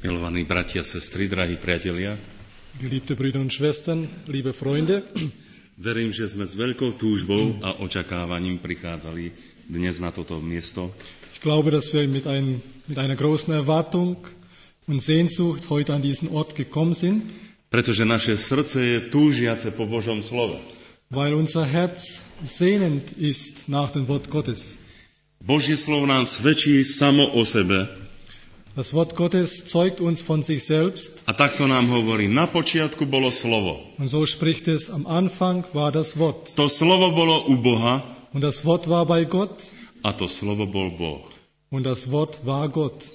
Milovaní bratia, sestry, drahí priatelia, Geliebte Brüder und Schwestern, liebe Freunde, verím, že sme s veľkou túžbou a očakávaním prichádzali dnes na toto miesto, ich glaube, dass wir mit einer großen Erwartung und Sehnsucht heute an diesen Ort gekommen sind, pretože naše srdce je túžiace po Božom slove. weil unser Herz sehnend ist nach dem Wort Gottes. Božie slovo nám svedčí samo o sebe Das Wort Gottes zeugt uns von sich selbst a takto nám hovorí, na počiatku bolo slovo. und so spricht es, am Anfang war das Wort. To slovo bolo u Boha Und das Wort war bei Gott a to slovo bol Boh. und das Wort war Gott.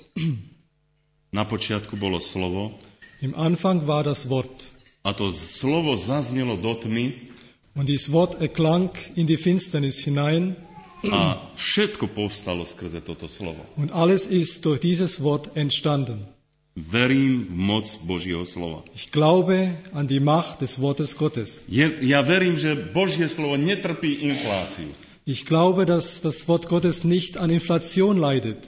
Na počiatku bolo slovo Im Anfang war das Wort. a to slovo zaznelo do tmy Und dieses Wort erklang in die Finsternis hinein. a všetko povstalo skrze toto slovo. Und alles ist durch dieses Wort entstanden. Verím v moc Božieho slova. Ich glaube an die Macht des Wortes Gottes. Ja verím, že Božie slovo netrpí infláciu. Ich glaube, dass das Wort Gottes nicht an Inflation leidet.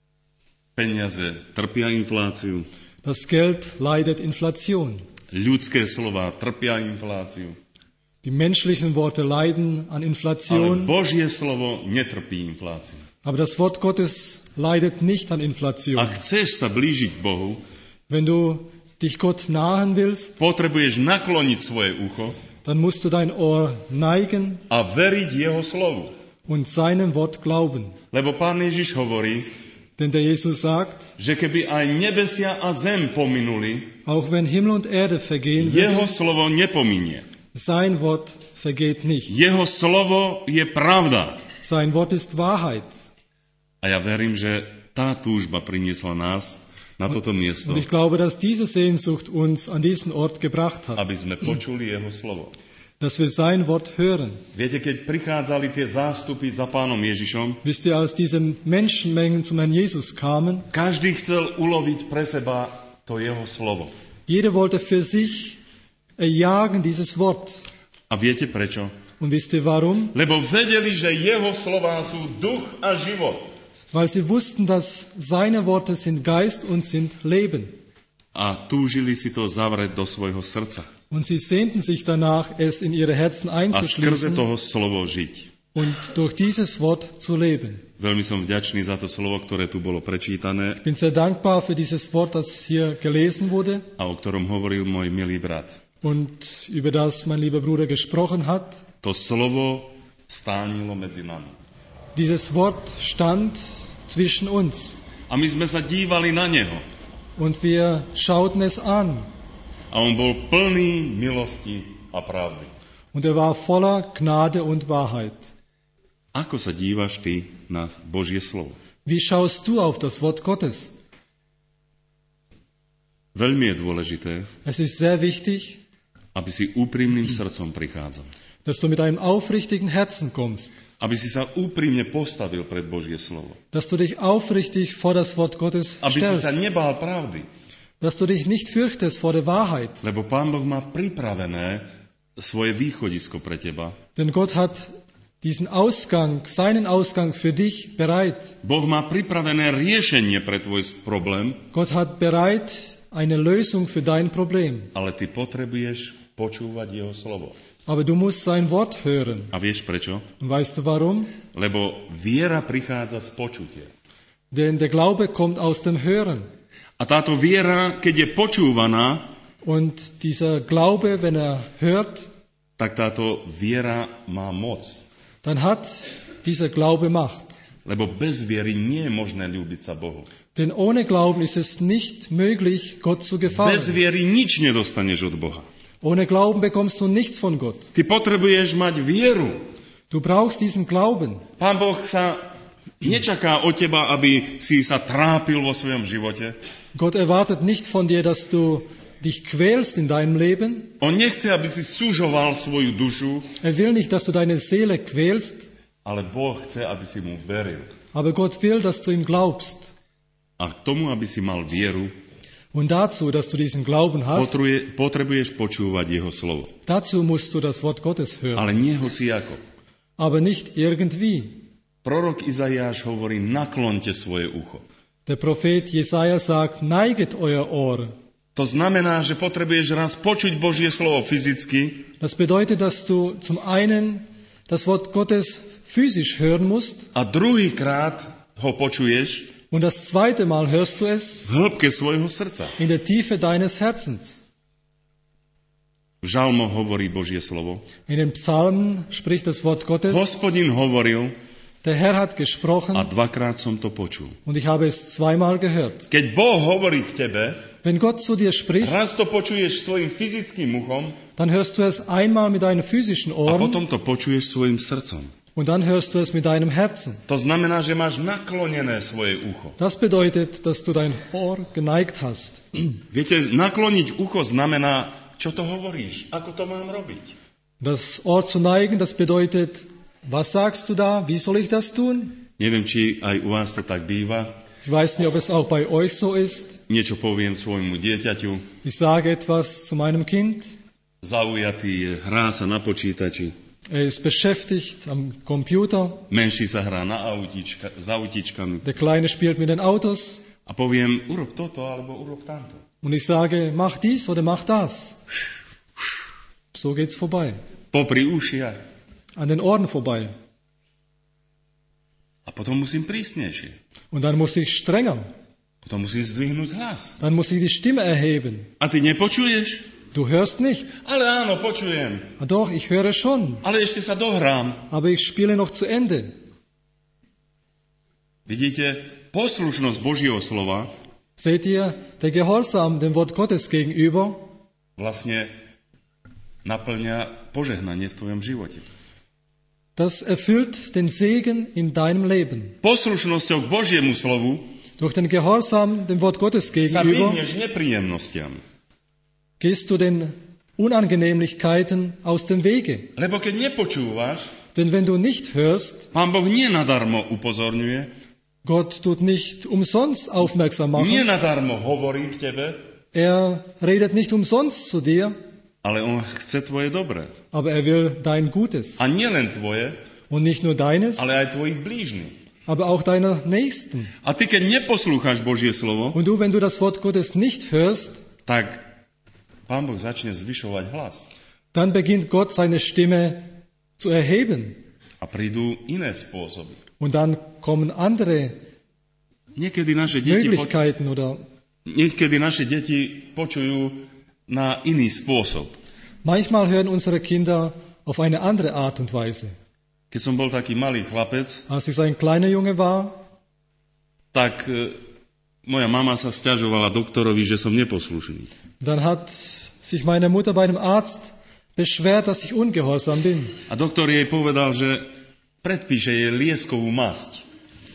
Peniaze trpia infláciu. Das Geld leidet Inflation. Ľudské slova trpia infláciu. Die menschlichen Worte leiden an Ale Inflation. Božie slovo netrpí infláciu. Aber das Wort Gottes leidet nicht an Inflation. Ak chceš sa blížiť k Bohu, Wenn du dich Gott nahen willst, potrebuješ nakloniť svoje ucho dann musst du dein Ohr neigen a veriť jeho slovu. und seinem Wort glauben. Lebo Pán Ježiš hovorí, Denn der Jesus sagt, že keby aj nebesia a zem pominuli, auch wenn Himmel und Erde vergehen jeho würden, slovo nepominie. sein Wort vergeht nicht. Jeho slovo je pravda. Sein Wort ist Wahrheit. A ja verím, že tá túžba priniesla nás na toto miesto, Und ich glaube, dass diese Sehnsucht uns an diesen Ort gebracht hat, aby sme počuli jeho slovo. dass wir sein Wort hören. Viete, keď prichádzali tie zástupy za Pánom Ježišom, Wisst ihr, als diese Menschenmengen zum Herrn Jesus kamen, každý chcel uloviť pre seba to jeho slovo. jeder wollte für sich erjagen dieses Wort. A viete prečo? Und wisst ihr warum? Lebo vedeli, že jeho slová sú duch a život. Weil sie wussten, dass seine Worte sind Geist und sind Leben. A túžili si to zavrieť do svojho srdca. Und sie sehnten sich danach, es in ihre Herzen A skrze einzuschließen toho slovo žiť. und durch dieses Wort zu leben. Veľmi som vďačný za to slovo, ktoré tu bolo prečítané Ich bin sehr dankbar für dieses Wort, das hier gelesen wurde a o ktorom hovoril môj milý brat. und über das mein lieber Bruder gesprochen hat. To slovo stánilo medzi nami. Dieses Wort stand zwischen uns A my sme sa dívali na neho. und wir schauten es an. A on bol plný milosti a pravdy. Und er war voller Gnade und Wahrheit. Ako sa dívaš ty na Božie slovo? Wie schaust du auf das Wort Gottes? Veľmi je dôležité, Es ist sehr wichtig, aby si úprimným srdcom prichádzal. dass du mit einem aufrichtigen Herzen kommst, Aby si sa úprimne postavil pred Božie slovo. dass du dich aufrichtig vor das Wort Gottes Aby si sa stellst, nebál pravdy. dass du dich nicht fürchtest vor der Wahrheit. Lebo Pán Boh má pripravené svoje východisko pre teba. Denn Gott hat diesen Ausgang, seinen Ausgang für dich bereit. Boh má pripravené riešenie pre tvoj problém, Gott hat bereit eine Lösung für dein Problem. ale ty potrebuješ počúvať jeho slovo. Aber du musst sein Wort hören. A vieš prečo? Und weißt du warum? Lebo viera prichádza z počutia. Denn der Glaube kommt aus dem Hören. A táto viera, keď je počúvaná, Und dieser Glaube, wenn er hört, tak táto viera má moc. dann hat dieser Glaube Macht. Lebo bez viery nie je možné ľúbiť sa Bohu. Denn ohne Glauben ist es nicht möglich, Gott zu Bez gefallen. viery nič nedostaneš od Boha. Ohne Glauben bekommst du nichts von Gott. Ty potrebuješ mať vieru. Du brauchst diesen Glauben. Pán Boh sa nečaká od teba, aby si sa trápil vo svojom živote. Gott erwartet nicht von dir, dass du dich quälst in deinem Leben. On nechce, aby si súžoval svoju dušu, Er will nicht, dass du deine Seele quälst. ale Boh chce, aby si mu veril. Aber Gott will, dass du ihm glaubst. A k tomu, aby si mal vieru, Und dazu, dass du diesen Glauben hast, potrebuješ počúvať jeho slovo. dazu musst du das Wort Gottes hören. Ale nie hociako. Aber nicht irgendwie. Prorok Izaiáš hovorí, naklonte svoje ucho. Der Prophet Jesaja sagt, neiget euer Ohr. To znamená, že potrebuješ raz počuť Božie slovo fyzicky. Das bedeutet, dass du zum einen das Wort Gottes physisch hören musst. A druhýkrát ho počuješ Und das zweite Mal hörst du es v hĺbke svojho srdca. in der Tiefe deines Herzens. V žalmoch hovorí Božie slovo. In den Psalmen spricht das Wort Gottes. Hospodin hovoril Der Herr hat gesprochen a dvakrát som to počul. und ich habe es zweimal gehört. Keď Boh hovorí k tebe, Wenn Gott zu dir spricht, raz to počuješ svojim fyzickým uchom dann hörst du es einmal mit deinen physischen a Ohren potom to počuješ svojim srdcom. und dann hörst du es mit deinem Herzen. To znamená, že máš naklonené svoje ucho. Das bedeutet, dass du dein Ohr geneigt hast. Viete, nakloniť ucho znamená, čo to hovoríš, ako to mám robiť. Das Ohr zu neigen, das bedeutet, was sagst du da, wie soll ich das tun? Neviem, či aj u vás to tak býva. Ich weiß nicht, ob es auch bei euch so ist. Niečo poviem svojmu dieťaťu. Ich sage etwas zu meinem Kind. Zaujatý je, hrá sa na počítači. Er ist beschäftigt am Computer. Menší sa hrá na s autíčkami. Der Kleine spielt mit den Autos. A poviem, urob toto alebo urob tamto. Und ich sage, mach dies oder mach das. So geht's vorbei. Popri ušiach. An den Ohren vorbei. A potom musím prísnejšie. Und dann muss ich strenger. Potom musím zdvihnúť hlas. Dann muss ich die Stimme erheben. A ty nepočuješ? Du hörst nicht. Ale áno, počujem. Doch, ich höre schon. Ale ešte sa dohrám. Aber ich spiele noch zu Ende. Vidíte, poslušnosť Božieho slova Seht ihr, der Gehorsam dem Wort Gottes gegenüber vlastne naplňa požehnanie v tvojom živote. das erfüllt den Segen in deinem Leben. Poslušnosťou k Božiemu slovu Durch den Gehorsam dem Wort Gottes sa gegenüber vyhneš nepríjemnostiam. gehst du den Unannehmlichkeiten aus dem Wege. Lebo keď nepočúvaš, Denn wenn du nicht hörst, Pán Boh nie nadarmo upozorňuje, Gott tut nicht umsonst aufmerksam nie machen. nadarmo hovorí k tebe, Er redet nicht umsonst zu dir, ale on chce tvoje dobré. aber er will dein Gutes. A nie len tvoje, Und nicht nur deines, ale aj tvojich blížnych. aber auch deiner Nächsten. A ty, keď neposlúchaš Božie slovo, Und du, wenn du das Wort Gottes nicht hörst, tak Pán Boh začne zvyšovať hlas. dann beginnt Gott seine Stimme zu erheben. A prídu iné spôsoby. Und dann kommen andere Niekedy naše deti počujú na iný spôsob. Manchmal hören unsere Kinder auf eine andere Art und Weise. Keď som bol taký malý chlapec, Als ich so ein kleiner Junge war, tak moja mama sa sťažovala doktorovi, že som neposlušný. dann hat sich meine Mutter bei einem Arzt beschwert, dass ich ungehorsam bin. A doktor jej povedal, že predpíše jej lieskovú masť.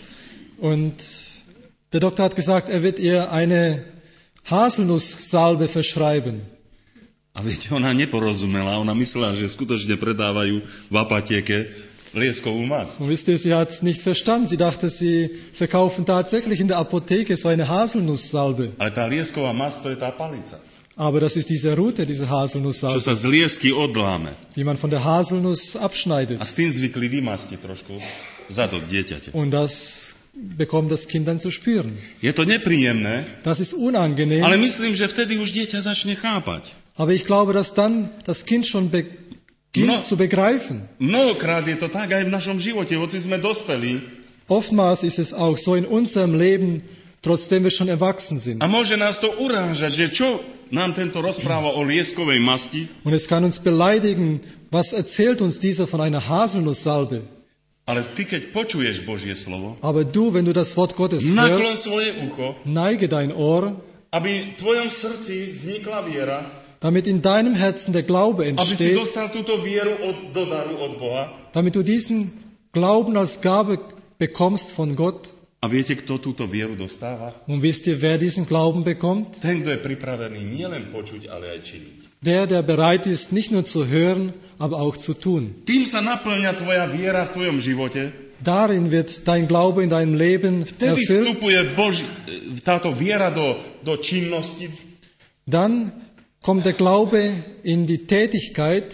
Und der Doktor hat gesagt, er wird ihr eine Haselnusssalbe verschreiben. A viete, ona neporozumela, ona myslela, že skutočne predávajú v apatieke lieskovú masť. Und wisst ihr, sie hat es nicht verstanden. Sie dachte, sie verkaufen tatsächlich in der Apotheke so eine Haselnusssalbe. Ale tá liesková masť, to je tá palica, Aber das ist diese Rute, diese čo Haselnusssalbe, sa z liesky odláme. die man von der Haselnuss abschneidet. A s tým zvykli vymastiť trošku zadok dieťaťa. Und das bekommt das Kind dann zu spüren. Je to nepríjemné, Das ist unangenehm, ale myslím, že vtedy už dieťa začne chápať. aber ich glaube, dass dann das Kind schon beginnt zu begreifen. Mnohokrát je to tak aj v našom živote, hoci sme dospelí. Oftmals ist es auch so in unserem Leben, trotzdem wir schon erwachsen sind. A môže nás to urážať, že čo nám tento rozpráva o lieskovej masti, Und es kann uns beleidigen, was erzählt uns dieser von einer Haselnusssalbe. ale ty, keď počuješ Božie slovo, Aber du, wenn du das Wort Gottes naklon hörst, svoje ucho, neige dein Ohr, aby v tvojom srdci vznikla viera, damit in deinem Herzen der Glaube aby si entsteht, dostal túto vieru do daru od Boha. damit du diesen Glauben als Gabe bekommst von Gott. A viete, kto túto vieru dostáva? Und wisst ihr, wer diesen Glauben bekommt? Ten, kto je pripravený nielen počuť, ale aj činiť. Der bereit ist, nicht nur zu hören, aber auch zu tun. Tým sa naplňa tvoja viera v tvojom živote. Darin wird dein Glaube in deinem Leben Vtedy erfüllt. vstupuje táto viera do činnosti. Dann kommt der Glaube in die Tätigkeit,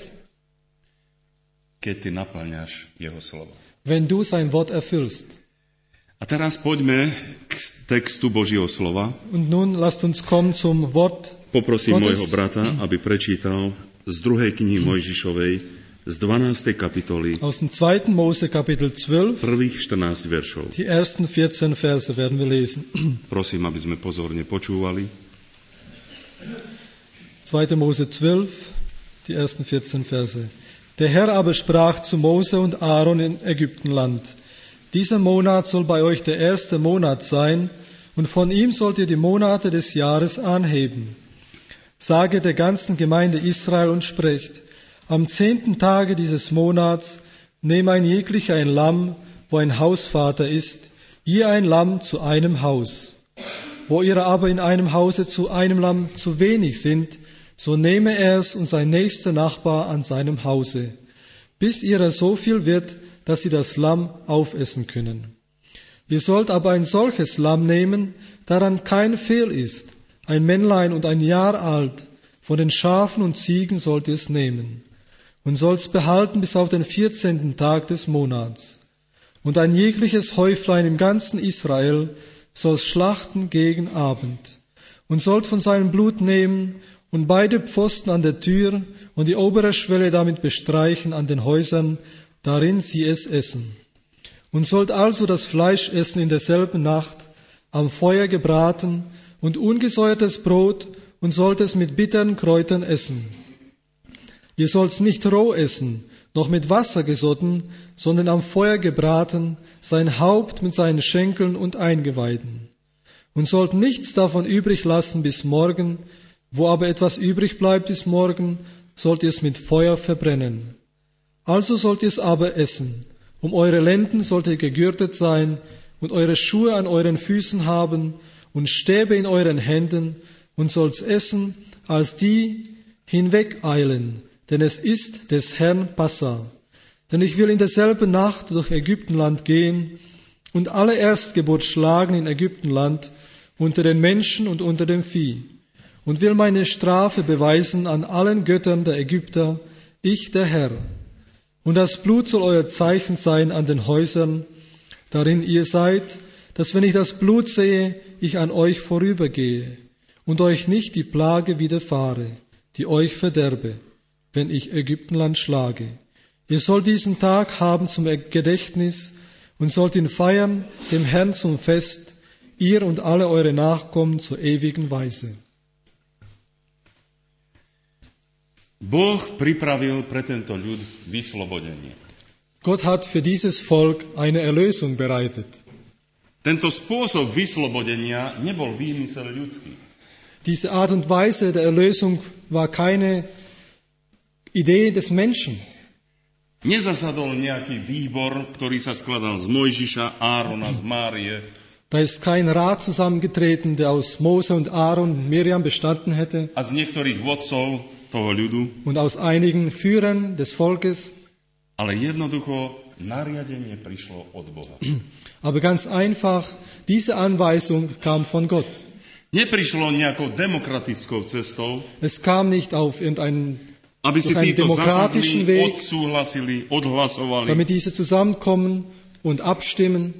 keď ty naplňaš jeho slovo. wenn du sein Wort erfüllst. A teraz poďme k textu Božieho slova. Und nun lasst uns kommen zum Wort Poprosím Gottes. môjho brata, aby prečítal z 2. knihy Mojžišovej, z 12. kapitoly, Aus dem 2. Mose Kapitel 12, prvých 14 veršov. die ersten 14 Verse werden wir lesen. Prosím, aby sme pozorne počúvali. 2. Mose 12, die ersten 14 Verse. Der Herr aber sprach zu Mose und Aaron in Ägyptenland: Dieser Monat soll bei euch der erste Monat sein, und von ihm sollt ihr die Monate des Jahres anheben. Sage der ganzen Gemeinde Israel und sprecht: Am 10. Tage dieses Monats nehme ein jeglicher ein Lamm, wo ein Hausvater ist, je ein Lamm zu einem Haus. Wo ihr aber in einem Hause zu einem Lamm zu wenig sind, so nehme er es und sein nächster Nachbar an seinem Hause, bis ihrer so viel wird, dass sie das Lamm aufessen können. Ihr sollt aber ein solches Lamm nehmen, daran kein Fehl ist, ein Männlein und ein Jahr alt, von den Schafen und Ziegen sollt ihr es nehmen, und sollt's behalten bis auf den 14. Tag des Monats. Und ein jegliches Häuflein im ganzen Israel soll's schlachten gegen Abend, und sollt von seinem Blut nehmen und beide Pfosten an der Tür und die obere Schwelle damit bestreichen an den Häusern, darin sie es essen. Und sollt also das Fleisch essen in derselben Nacht, am Feuer gebraten und ungesäuertes Brot, und sollt es mit bitteren Kräutern essen. Ihr sollt's nicht roh essen, noch mit Wasser gesotten, sondern am Feuer gebraten, sein Haupt mit seinen Schenkeln und Eingeweiden. Und sollt nichts davon übrig lassen bis morgen, wo aber etwas übrig bleibt bis morgen, sollt ihr es mit Feuer verbrennen. Also sollt ihr es aber essen. Um eure Lenden sollt ihr gegürtet sein und eure Schuhe an euren Füßen haben und Stäbe in euren Händen, und sollt's essen, als die hinwegeilen, denn es ist des Herrn Passa. Denn ich will in derselben Nacht durch Ägyptenland gehen und alle Erstgeburt schlagen in Ägyptenland unter den Menschen und unter dem Vieh, und will meine Strafe beweisen an allen Göttern der Ägypter, ich der Herr. Und das Blut soll euer Zeichen sein an den Häusern, darin ihr seid, dass wenn ich das Blut sehe, ich an euch vorübergehe und euch nicht die Plage widerfahre, die euch verderbe, wenn ich Ägyptenland schlage. Ihr sollt diesen Tag haben zum Gedächtnis und sollt ihn feiern, dem Herrn zum Fest, ihr und alle eure Nachkommen zur ewigen Weise. Boh pripravil pre tento ľud vyslobodenie. Gott hat für dieses Volk eine Erlösung bereitet. Tento spôsob vyslobodenia nebol výmysel ľudský. Diese Art und Weise der Erlösung war keine Idee des Menschen. Nezasadol nejaký výbor, ktorý sa skladal z Mojžiša, Árona, z Márie. Da ist kein Rat zusammengetreten, der aus Mose und Aaron und Miriam bestanden hätte. A z niektorých vodcov toho ľudu. Und aus einigen Führern des Volkes. Ale jednoducho nariadenie prišlo od Boha. Aber ganz einfach, diese Anweisung kam von Gott. Neprišlo nejakou demokratickou cestou, Es kam nicht auf irgendeinen aby si durch einen títo demokratischen zasadli, Weg, odsúhlasili, odhlasovali. damit diese zusammenkommen und abstimmen.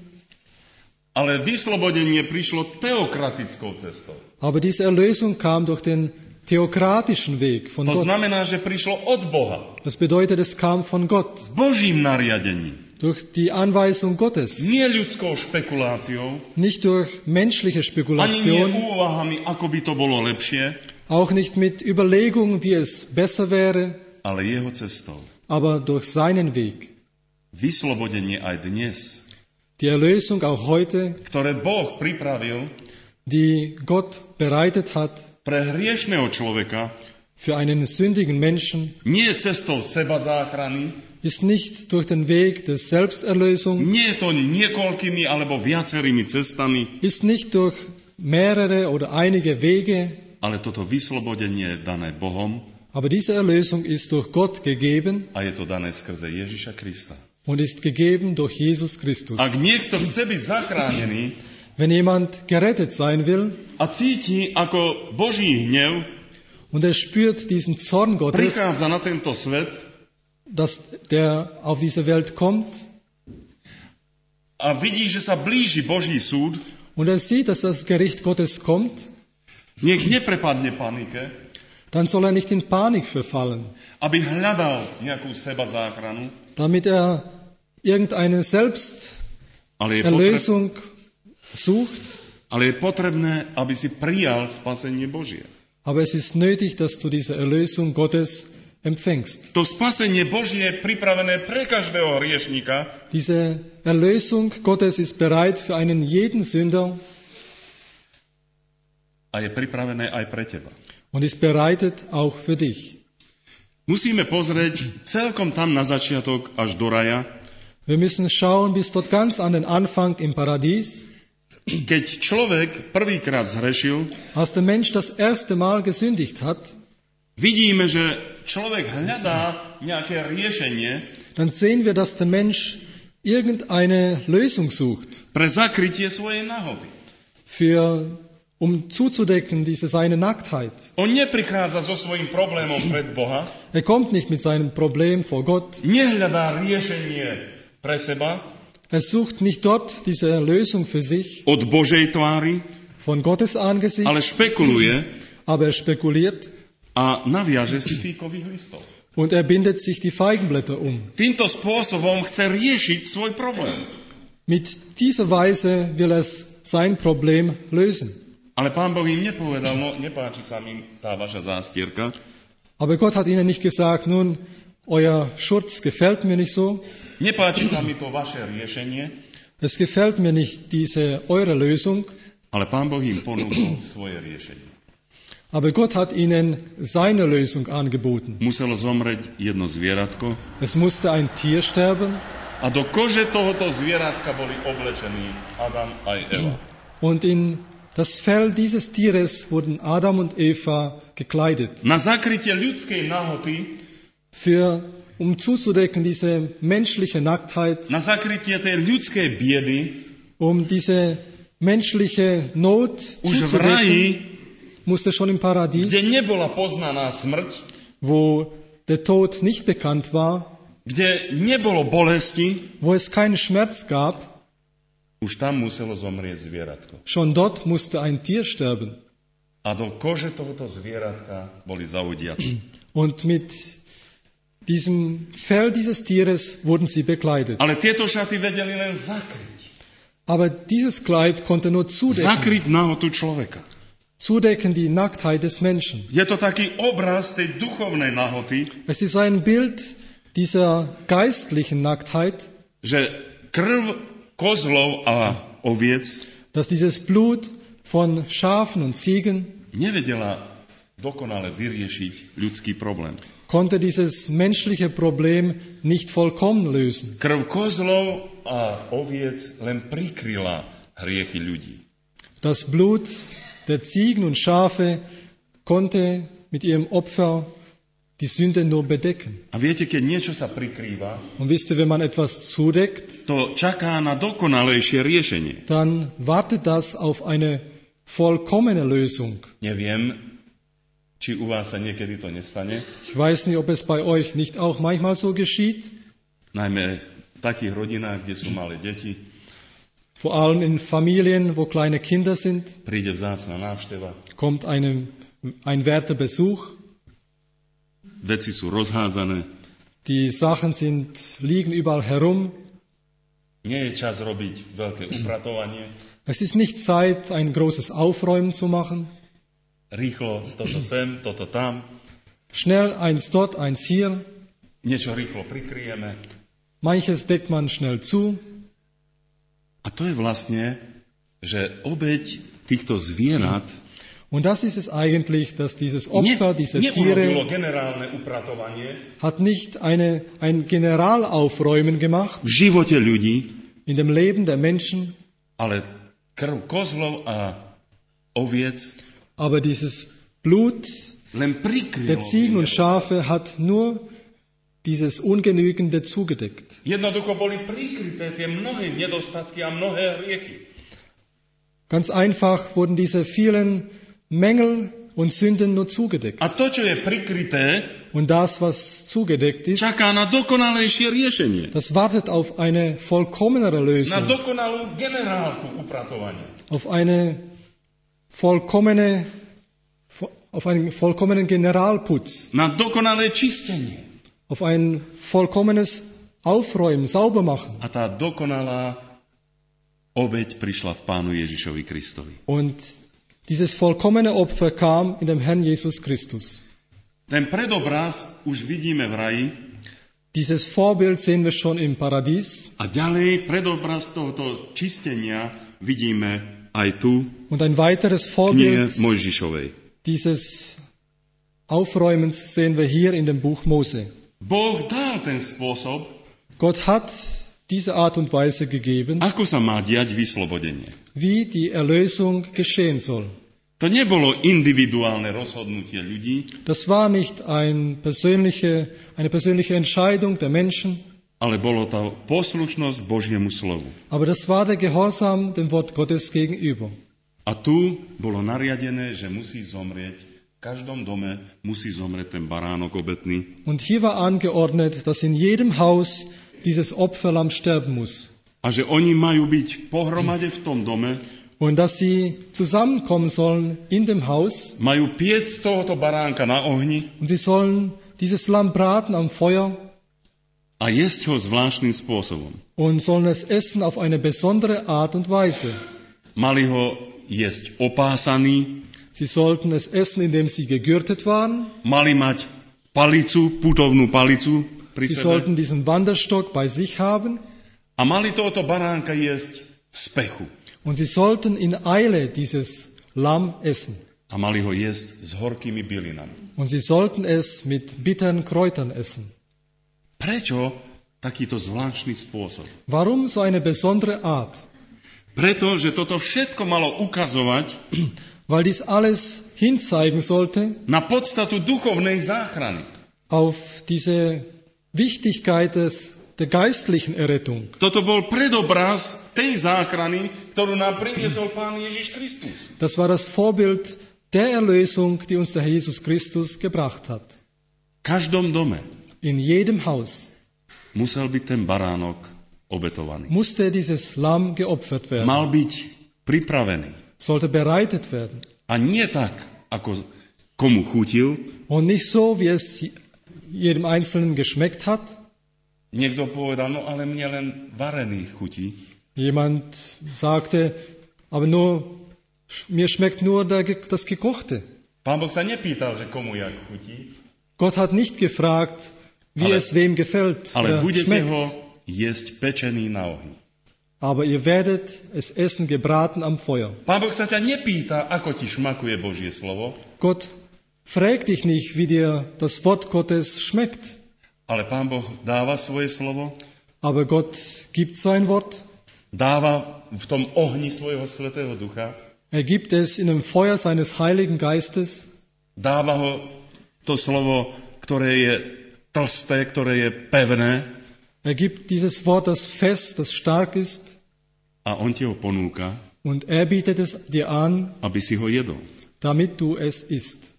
Ale vyslobodenie prišlo teokratickou cestou. Aber diese Erlösung kam durch den theokratischen Weg von To Gott. znamená, že prišlo od Boha. Das bedeutet, es kam von Gott, Božím nariadením. durch die Anweisung Gottes, Nie ľudskou špekuláciou, nicht durch menschliche ani nie Spekulation, úvahami, ako by to bolo lepšie, auch nicht mit Überlegungen, wie es besser wäre, ale jeho cestou. aber durch seinen Weg. Vyslobodenie aj dnes, Die Erlösung auch heute, ktoré Boh pripravil die Gott bereitet hat pre hriešného človeka, für einen sündigen Menschen, nie je cestou seba záchrany, ist nicht durch den Weg der Selbsterlösung, nie je to niekoľkými alebo viacerými cestami, ist nicht durch mehrere oder einige Wege, ale toto vyslobodenie je dané Bohom aber diese Erlösung ist durch Gott gegeben a je to dané skrze Ježiša Krista. und ist gegeben durch Jesus Christus. Ak niekto chce byť zachránený Wenn jemand gerettet sein will a cíti, ako Boží hnev und er spürt diesen Zorn Gottes, prichádza na tento svet dass der auf diese Welt kommt, a vidí, že sa blíži Boží súd, und er sieht, dass das Gericht Gottes kommt, nech neprepadne panike, dann soll er nicht in Panik verfallen, aby hľadal nejakú seba záchranu, damit er irgendeine Selbsterlösung sucht. Ale je potrebné, aby si prijal spasenie Božie. Aber es ist nötig, dass du diese Erlösung Gottes empfängst. To spasenie Božie je pripravené pre každého hriešnika. Diese Erlösung Gottes ist bereit für einen jeden Sünder A je pripravené aj pre teba. und ist bereitet auch für dich. Musíme pozrieť celkom tam na začiatok až do raja. Wir müssen schauen bis dort ganz an den Anfang im Paradies. Keď človek prvýkrát zhrešil, Als der Mensch das erste Mal gesündigt hat, vidíme, že človek hľadá nejaké riešenie dann sehen wir, dass der Mensch irgendeine Lösung sucht, pre zakrytie svojej nahoty. um zuzudecken, seine Nacktheit. On neprichádza so svojím problémom pred Boha, Er kommt nicht mit seinem Problem vor Gott. nehľadá riešenie pre seba Er sucht nicht dort diese Erlösung für sich od Božej tvári, von Gottes Angesicht, ale špekuluje aber er spekuliert a naviaže si fíkových listov. und er bindet sich die Feigenblätter um. Týmto spôsobom chce riešiť svoj problém. Mit dieser Weise will er sein Problem lösen. Ale Pán Boh im nepovedal, no nepáči sa mi tá vaša zástierka, Aber Gott hat ihnen nicht gesagt, nun, euer Schutz gefällt mir nicht so, nepáči sa mi to vaše riešenie, es gefällt mir nicht eure Lösung, ale Pán Boh im ponúkol svoje riešenie. aber Gott hat ihnen seine Lösung angeboten. Muselo zomrieť jedno zvieratko Es musste ein Tier sterben a do kože tohoto zvieratka boli oblečení Adam aj Eva. und in das Fell dieses Tieres wurden Adam und Eva gekleidet. Na zakrytie ľudskej nahoty, Um zuzudecken diese menschliche Nacktheit, na zakrytie tej ľudskej biedy, um diese menschliche Not už v raji, zuzudecken, musste schon im Paradies, kde nebola poznaná smrť, wo der Tod nicht bekannt war, kde nebolo bolesti, wo es keinen Schmerz gab, už tam muselo zomrieť zvieratko. schon dort musste ein Tier sterben. A do kože tohoto zvieratka boli zaudiaté. Und mit diesem Fell dieses Tieres wurden sie bekleidet. Ale tieto šaty vedeli len zakryť. Aber dieses Kleid konnte nur Zakryť nahotu človeka. zudecken die Nacktheit des Menschen. Je to taký obraz tej duchovnej nahoty, Es ist ein Bild dieser geistlichen Nacktheit, že krv kozlov a oviec dass dieses Blut von Schafen und Ziegen nevedela dokonale vyriešiť ľudský problém. konnte dieses menschliche Problem nicht vollkommen lösen. Krv kozlov a oviec len prikryla hriechy ľudí. Das Blut der Ziegen und Schafe konnte mit ihrem Opfer die Sünde nur bedecken. A viete, keď niečo sa prikrýva, Und wisst ihr, wenn man etwas zudeckt, to čaká na dokonalejšie riešenie. dann wartet das auf eine vollkommene Lösung. Neviem, či u vás sa niekedy to nestane, Ich weiß nicht, ob es bei euch nicht auch manchmal so geschieht, najmä v takých rodinách, kde sú malé deti, vor allem in Familien, wo kleine Kinder sind, príde vzácna návšteva, kommt ein werter Besuch, veci sú rozhádzané, die Sachen liegen überall herum. nie je čas robiť veľké upratovanie, Es ist nicht Zeit, ein großes Aufräumen zu machen. rýchlo toto sem, toto tam, Schnell eins dort, eins hier. niečo rýchlo prikryjeme. Manches deckt man schnell zu. A to je vlastne, že obeť týchto zvierat Und das ist es eigentlich, dass dieses Opfer, diese neurobilo Tiere, generálne upratovanie hat nicht ein Generalaufräumen gemacht v živote ľudí, in dem Leben der Menschen, ale krv kozlov a oviec aber dieses Blut len prikrylo. der Ziegen und Schafe hat nur dieses Ungenügende zugedeckt. Jednoducho boli prikryté tie mnohé nedostatky a mnohé hriechy. Ganz einfach wurden diese vielen Mängel und Sünden nur zugedeckt. A to, čo je prikryté, Und das, was zugedeckt ist, čaká na dokonalejšie riešenie. das wartet auf eine vollkommenere Na Lösung, dokonalú generálku upratovania. auf einen vollkommenen Generalputz, Na dokonalé čistenie. auf ein vollkommenes Aufräumen, Saubermachen. A tá dokonalá obeť prišla v Pánu Ježišovi Kristovi. Und dieses vollkommene Opfer kam in dem Herrn Jesus Christus. Ten predobraz už vidíme v raji Dieses Vorbild sehen wir schon im Paradies. a ďalej predobraz tohoto čistenia vidíme aj tu Und ein weiteres v knihe Vorbild Mojžišovej. dieses Aufräumens sehen wir hier in dem Buch Mose. Boh dal ten spôsob, Gott hat diese Art und Weise gegeben, ako sa má diať vyslobodenie. wie die Erlösung geschehen soll. To nebolo individuálne rozhodnutie ľudí, Das war nicht eine persönliche Entscheidung der Menschen, ale bolo to poslušnosť Božiemu slovu. aber das war der Gehorsam dem Wort Gottes gegenüber. A tu bolo nariadené, že musí zomrieť, v každom dome musí zomrieť ten baránok obetný. Und hier war angeordnet, dass in jedem Haus dieses Opferlamm sterben muss. A že oni majú byť pohromade v tom dome, Und dass sie zusammenkommen sollen in dem Haus majú piec tohoto baránka na ohni und sie sollen dieses Lamm braten am Feuer a jesť ho zvláštnym spôsobom. und sollen es essen auf eine besondere Art und Weise. Mali ho jesť opásaný, Sie sollten es essen, indem sie gegürtet waren. mali mať palicu, putovnú palicu pri Sie sebe sollten diesen Wanderstock bei sich haben a mali tohoto baránka jesť v spechu. und sie sollten in Eile dieses Lamm essen. A mali ho jesť s horkými bylinami. Und sie sollten es mit bitteren Kräutern essen. Prečo takýto zvláštny spôsob? Warum so eine besondere Art? Preto, že toto všetko malo ukazovať Weil dies alles hinzeigen sollte na podstatu duchovnej záchrany. auf diese Wichtigkeit der geistlichen Errettung. Toto bol predobraz tej záchrany, ktorú nám priniesol Pán Ježiš Kristus. Das war das Vorbild der Erlösung, die uns der Herr Jesus Christus gebracht hat. V každom dome In jedem Haus musel byť ten baránok obetovaný. musste dieses Lamm geopfert werden, Mal byť pripravený. sollte bereitet werden. A nie tak, ako komu chutil. Und nicht so, wie es jedem Einzelnen geschmeckt hat. Niekto povedal, no ale mne len varený chutí. Jemand sagte, aber mir schmeckt nur das Gekochte. Pán Boh sa nepýtal, že komu jak chutí, Gott hat nicht gefragt, wie es wem gefällt ale oder budete schmeckt. ho jesť pečený na ohni. Aber ihr werdet es essen gebraten am Feuer. Pán Boh sa ťa nepýta, ako ti šmakuje Božie slovo, Gott fragt dich nicht, wie dir das Wort Gottes schmeckt. ale Pán Boh dáva svoje slovo, Aber Gott gibt sein Wort. dáva v tom ohni svojho Svätého Ducha, Er gibt es in dem Feuer seines Heiligen Geistes. dáva ho to slovo, ktoré je tlsté, ktoré je pevné Er gibt dieses Wort, das fest, das stark ist. a on ti ho ponúka, Und er bietet es dir an, aby si ho jedol. damit du es isst.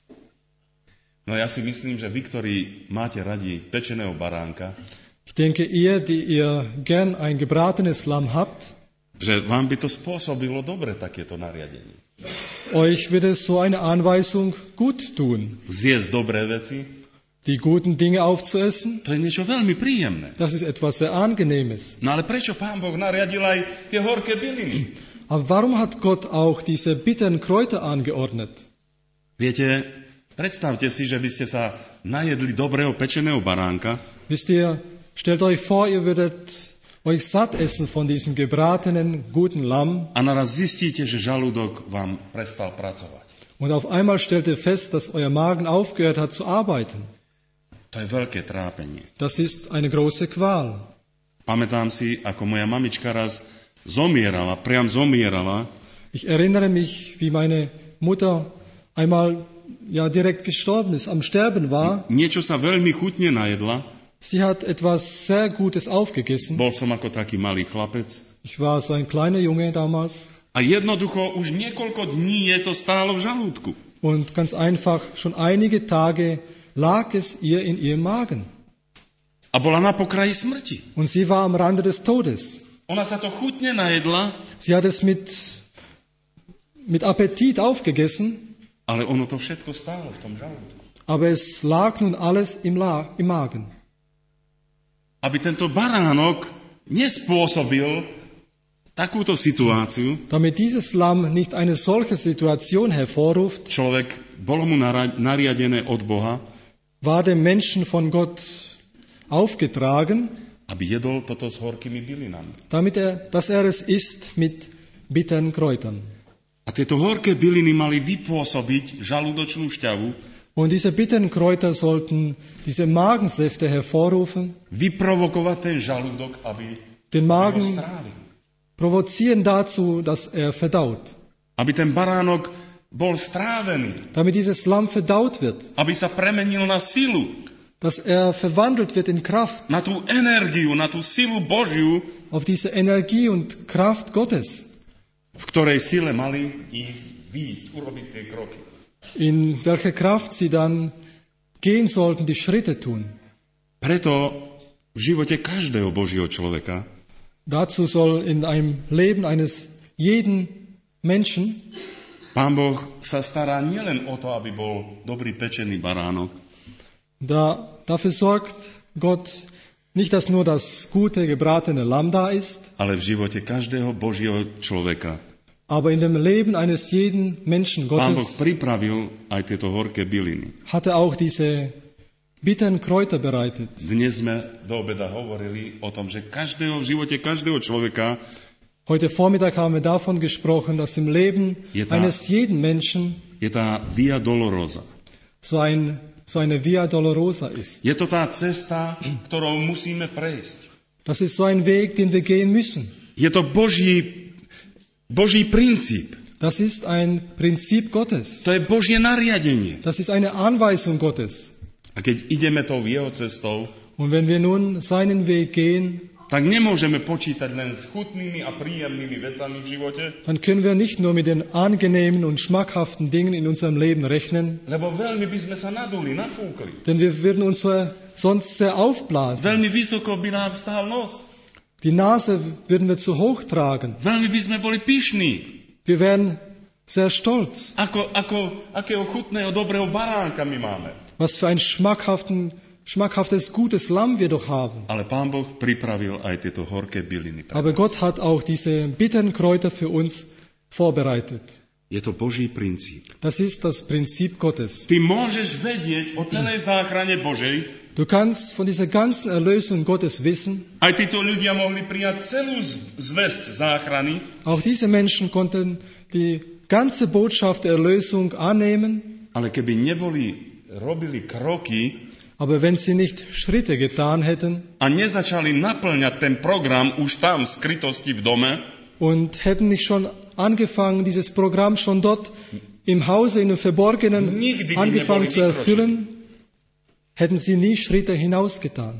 No ja si myslím, že vy, ktorí máte radi pečeného baránka, Ich denke, ihr, die ihr gern ein gebratenes Lamm habt, že vám by to spôsobilo dobre takéto nariadenie. euch wird es so eine Anweisung gut tun, Zjesť dobré veci, die guten Dinge aufzuessen. to je niečo veľmi príjemné. Das ist etwas sehr Angenehmes. No ale prečo Pán Boh nariadil aj tie horké byliny? Aber warum hat Gott auch diese bitteren Kräuter angeordnet? Viete, predstavte si, že by ste sa najedli dobrého pečeného baránka Wisst ihr, stellt euch vor, ihr würdet euch satt essen von diesem gebratenen, guten Lamm a naraz zistíte, že žalúdok vám prestal pracovať. und auf einmal stellt ihr fest, dass euer Magen aufgehört hat zu arbeiten. To je veľké trápenie. Das ist eine große Qual. Pamätám si, ako moja mamička raz zomierala. Ich erinnere mich, wie meine Mutter einmal direkt gestorben ist, am Sterben war. Niečo sa veľmi chutne najedla. Sie hat etwas sehr Gutes aufgegessen. Bol som ako taký malý chlapec. Ich war so ein kleiner Junge damals. A jednoducho už niekoľko dní je to stálo v žalúdku. Und ganz einfach, schon einige Tage lag es ihr in ihrem Magen. A bola na pokraji smrti. Und sie war am Rande des Todes. Ona sa to chutne najedla, Sie hat es mit Appetit aufgegessen, ale ono to všetko stálo v tom žalúdku. aber es lag nun alles im Magen. Aby tento baránok nespôsobil takúto situáciu, Damit dieses Lamm nicht eine solche Situation hervorruft, bolo mu nariadené od Boha, war dem Menschen von Gott aufgetragen, aby jedol toto s horkými bylinami. dass er es isst mit bitteren Kräutern. A tieto horké byliny mali vypôsobiť žalúdočnú šťavu, Und diese bitteren Kräuter sollten diese Magensäfte hervorrufen, vyprovokovať ten žalúdok, aby den ho Magen strávil. provozieren dazu, dass er verdaut. Aby ten baránok bol strávený, Damit dieses Lamm verdaut wird, aby sa premenil na silu, dass er verwandelt wird in Kraft, na tú energiu, na tú silu Božiu, auf diese Energie und Kraft Gottes, v ktorej sile mali výjsť, urobiť tie kroky. in welcher Kraft sie dann gehen sollten, die Schritte tun. Preto v živote každého Božieho človeka Dazu soll in einem Leben eines jeden Menschen Pán Boh sa stará nielen o to, aby bol dobrý pečený baránok, dafür sorgt Gott nicht, dass nur das gute gebratene Lamm da ist, ale v živote každého Božieho človeka aber in dem Leben eines jeden Menschen Pán Boh Gottes pripravil aj tieto horké byliny. hat er auch diese bitteren Kräuter bereitet. Dnes sme do obeda hovorili o tom, že v živote každého človeka Heute Vormittag haben wir davon gesprochen, dass im Leben eines jeden Menschen je tá via dolorosa. so eine Via Dolorosa ist. Je to tá cesta, ktorou musíme prejsť. Das ist so ein Weg, den wir gehen müssen. Je to Boží princíp. Das ist ein Prinzip Gottes. To je Božie nariadenie. Das ist eine Anweisung Gottes. A keď ideme tou jeho cestou, Und wenn wir nun seinen Weg gehen, tak nemôžeme počítať len s chutnými a príjemnými vecami v živote, dann können wir nicht nur mit den angenehmen und schmackhaften Dingen in unserem Leben rechnen, lebo veľmi by sme sa naduli, nafúkli. denn wir würden uns sonst sehr aufblasen. Veľmi vysoko by nám stál nos. Die Nase würden wir zu hoch tragen. Veľmi by sme boli pyšní. Wir wären sehr stolz. Akého chutného, dobrého baránka my máme. Was für ein schmackhaftes, gutes Lamm wir doch haben. Ale Pán Boh pripravil aj tieto horké byliny. Aber Gott hat auch diese bitteren Kräuter für uns vorbereitet. Je to Boží princíp. Das ist das Prinzip Gottes. Ty môžeš vedieť o celej záchrane Božej. Du kannst von dieser ganzen Erlösung Gottes wissen. Aj títo ľudia mohli prijať celú zvesť záchrany. Auch diese Menschen konnten die ganze Botschaft der Erlösung annehmen. Ale keby robili kroky, aber wenn sie nicht Schritte getan hätten a nezačali naplňať ten program už tam v skrytosti v dome, und hätten nicht schon angefangen, dieses Programm schon dort im Hause, in dem Verborgenen angefangen zu erfüllen, hätten sie nie Schritte hinausgetan.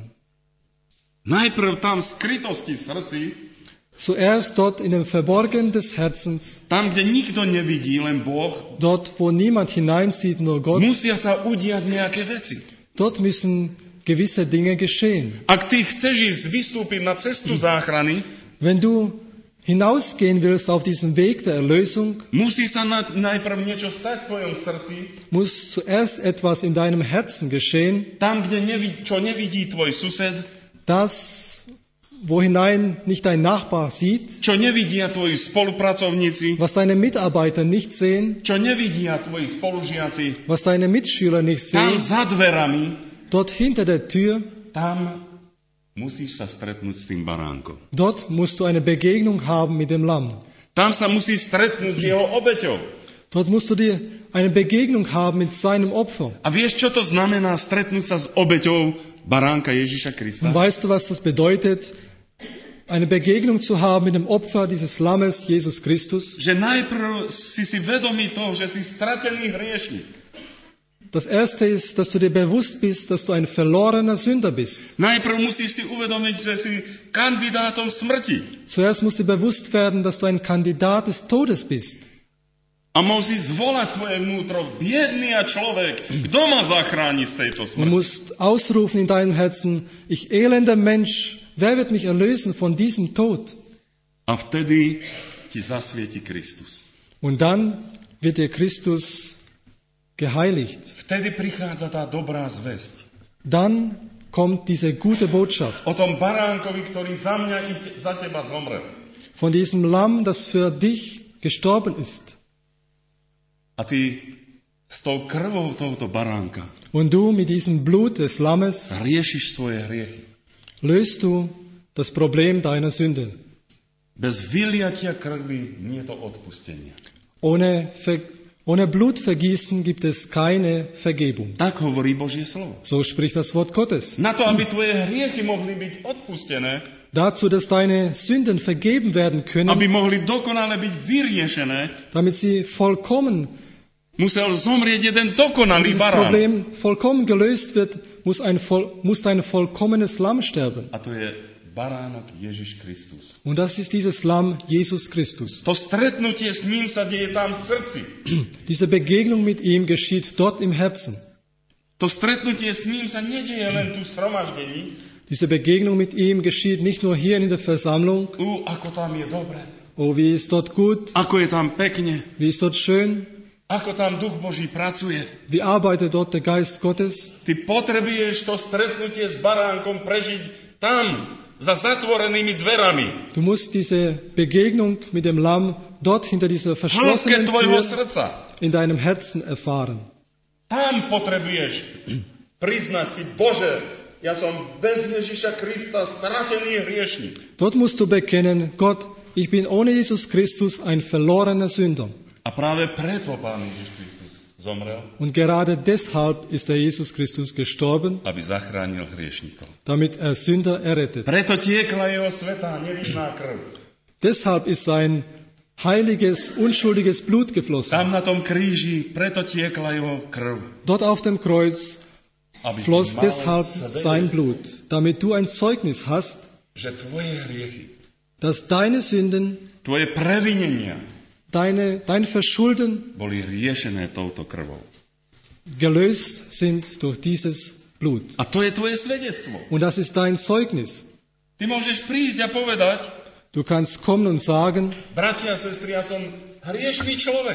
Najprv tam v skrytosti v srdci, zuerst dort in dem Verborgenen des Herzens, tam, kde nikto nevidí, len Boh, dort, wo niemand hineinsieht, nur Gott, musia sa udiať nejaké veci. dort müssen gewisse Dinge geschehen. Ak ty chceš vystúpiť na cestu záchrany, wenn du hinausgehen willst auf diesen Weg der Erlösung, musí sa najprv niečo stať v tvojom srdci, muss zuerst etwas in deinem Herzen geschehen, tam, kde čo nevidí tvoj sused, das, wo hinein nicht dein Nachbar sieht, čo nevidia tvoji spolupracovníci, was deine Mitarbeiter nicht sehen, čo nevidia tvoji spolužiaci, was deine Mitschüler nicht tam sehen, za dverami, dort hinter der Tür, tam musíš sa stretnúť s tým baránkom. dort musst du eine Begegnung haben mit dem Lamm. Tam sa musíš stretnúť s jeho obeťou. Dort musst du dir eine Begegnung haben mit seinem Opfer. A vieš, čo to znamená stretnúť sa s obeťou baránka Ježiša Krista? Und weißt du, was das bedeutet, eine Begegnung zu haben mit dem Opfer dieses Lammes, Jesus Christus? Že najprv si vedomý toho, že si stratený hriešnik. Das erste ist, dass du dir bewusst bist, dass du ein verlorener Sünder bist. Najprv musíš si uvedomiť, že si kandidátom smrti. Zuerst musst du bewusst werden, dass du ein Kandidat des Todes bist. A musí zvolať tvoje vnútro, biedný a človek, kto ma zachráni z tejto Du smrti? musst ausrufen in deinem Herzen, ich elender Mensch, wer wird mich erlösen von diesem Tod? A vtedy ti zasvieti Kristus. Und dann wird dir Christus geheiligt. Vtedy prichádza tá dobrá zvesť. Dann kommt diese gute Botschaft O tom baránkovi, ktorý za mňa i za teba zomrel. von diesem Lamm, das für dich gestorben ist. A ty s tou krvou tohoto baránka Und du mit diesem Blut des Lammes riešiš svoje hriechy. löst du das Problem deiner Sünde. Bez vyliatia krvi nie je to odpustenie. Ohne Blutvergießen gibt es keine Vergebung. Tak hovorí Božie slovo. So spricht das Wort Gottes. Na to, aby tvoje hriechy mohli byť odpustené, Dazu, dass deine Sünden vergeben werden aby können, mohli dokonale byť vyriešené, damit sie vollkommen, musel zomrieť jeden dokonalý dieses barán. Problem vollkommen gelöst wird, muss ein vollkommenes Lamm sterben. A to je baránok Ježiš Kristus. Und das ist dieses Lamm, Jesus Christus. To stretnutie s ním sa deje tam v srdci. Diese Begegnung mit ihm geschieht dort im Herzen. To stretnutie s ním sa nedieje len tu v zhromaždení. Diese Begegnung mit ihm geschieht nicht nur hier in der Versammlung. Ako tam je dobre. Oh, wie ist dort gut, Ako je tam pekne. wie ist dort schön, Ako tam Duch Boží pracuje. wie arbeitet dort der Geist Gottes. Ty potrebuješ to stretnutie s baránkom prežiť tam, za zatvorenými dverami. Du musst diese Begegnung mit dem Lamm dort hinter dieser Hĺbke verschlossenen tvojho Tür srdca. in deinem Herzen erfahren. Tam potrebuješ priznať si, Bože, ja som bez Ježiša Krista stratený hriešnik. Dort musst du bekennen, Gott, ich bin ohne Jesus Christus ein verlorener Sünder. A práve preto Pán Ježiš Kristus zomrel, Und gerade deshalb ist der Jesus Christus gestorben, aby zachránil hriešnikov. damit er Sünder errettet. Preto tiekla jeho svätá nevinná krv. Deshalb ist sein heiliges, unschuldiges Blut geflossen. Tam na tom kríži, preto tiekla jeho krv. Dort auf dem Kreuz Aby floss si mal deshalb sein Blut, damit du ein Zeugnis hast, že tvoje hriechy, dass deine Sünden, tvoje previnenia dein Verschulden boli riešené touto krvou. gelöst sind durch dieses Blut. A to je tvoje svedectvo. Und das ist dein Zeugnis. Ty môžeš prísť a povedať, Du kannst kommen und sagen, bratia a sestry, ja som hriešný človek.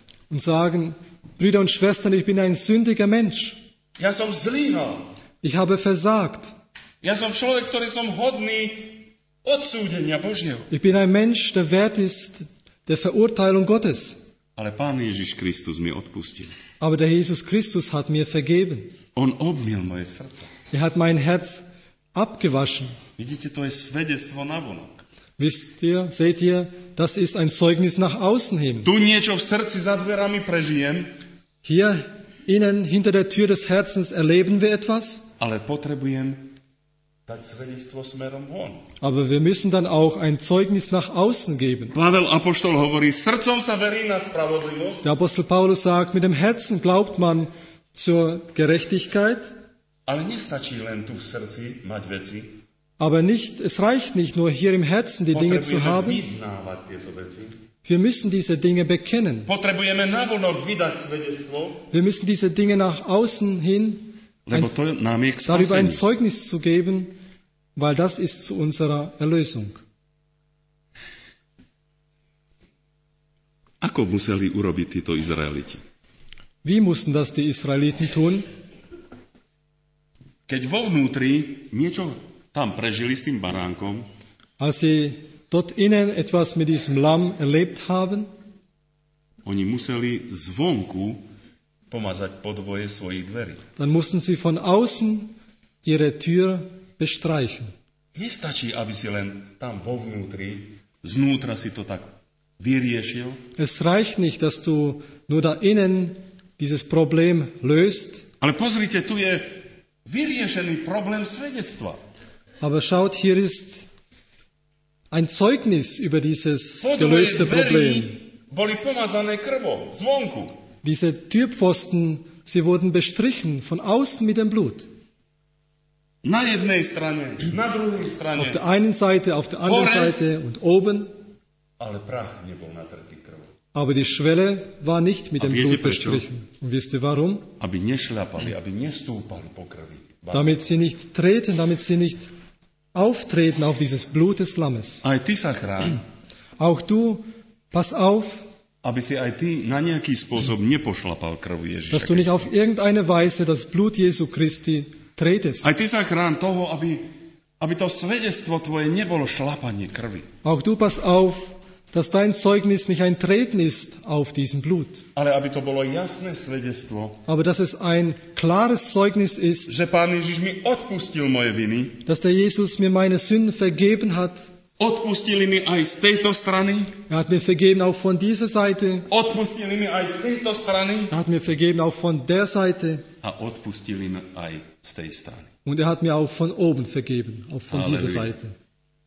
Brüder und Schwestern, ich bin ein sündiger Mensch. Ja som zlyhal. Ich habe versagt. Ja som človek, ktorý som hodný odsúdenia Božieho. Ich bin ein Mensch, der wert ist der Verurteilung Gottes. Ale Pán Ježiš Kristus mi odpustil. Aber der Jesus Christus hat mir vergeben. On obmyl moje srdce. Er hat mein Herz abgewaschen. Vidíte, to je svedectvo navonok. Seht ihr, das ist ein Zeugnis nach außen hin. Tu niečo v srdci za dverami prežijem, Hier innen hinter der Tür des Herzens erleben wir etwas, ale potrebujem dať svedectvo smerom von. aber wir müssen dann auch ein Zeugnis nach außen geben. Pavel Apoštol hovorí, srdcom sa verí na spravodlivosť, Der Apostel Paulus sagt, mit dem Herzen glaubt man zur Gerechtigkeit, ale nestačí len tu v srdci mať veci. aber es reicht nicht nur hier im Herzen die Dinge zu Potrebujeme haben. vyznávať tieto veci. Wir müssen diese Dinge bekennen. Potrebujeme navonok vydať svedectvo, Wir müssen diese Dinge nach außen hin lebo to nám je k darüber ein spaseniu. Zeugnis zu geben, weil das ist zu unserer Erlösung. Ako museli urobiť títo Izraeliti? Wie mussten das die Israeliten tun? Keď vo vnútri niečo tam prežili s tým baránkom, Als sie dort innen etwas mit diesem Lamm erlebt haben, oni museli zvonku pomazať podvoje svojich dverí. dann mussten sie von außen ihre Tür bestreichen. Nestačí, aby si len tam vo vnútri, znútra si to tak vyriešil, Es reicht nicht, dass du nur da innen dieses Problem löst, ale pozrite, tu je vyriešený problém svedectva. aber schaut, hier ist ein Zeugnis über dieses Podvoje gelöste dverí Problem. boli pomazané krvou, zvonku. Diese Türpfosten, sie wurden bestrichen von außen mit dem Blut. Na jednej strane, na druhej strane, Auf der einen Seite, auf der anderen Hore. Seite und oben. ale prach nebol natretý krvou. Aber die Schwelle war nicht mit A dem viete Blut prečo? bestrichen. Und wisst ihr warum? Aby nešľapali, aby nestúpali po krvi. Damit sie nicht treten, damit sie nicht auftreten auf dieses Blut des Lammes. Aj ty sa chráň, Auch du, pass auf, aby si aj ty na nejaký spôsob nepošlapal krv Ježiša dass du nicht Krista. auf irgendeine Weise das Blut Jesu Christi tretest. Aj ty sa chráň toho, aby to svedectvo tvoje nebolo šlapanie krvi, Auch du, pass auf, dass dein Zeugnis nicht ein Treten ist auf diesem Blut, ale aby to bolo jasné svedectvo, aber dass es ein klares Zeugnis ist, že Pán Ježiš mi odpustil moje viny, dass der Jesus mir meine Sünden vergeben hat. odpustili mi aj z tejto strany, Er hat mir vergeben auch von dieser Seite. odpustili mi aj z tejto strany Er hat mir vergeben auch von der Seite. a odpustili mi aj z tej strany. Und er hat mir auch von oben vergeben, auch von dieser Halleluja. Seite.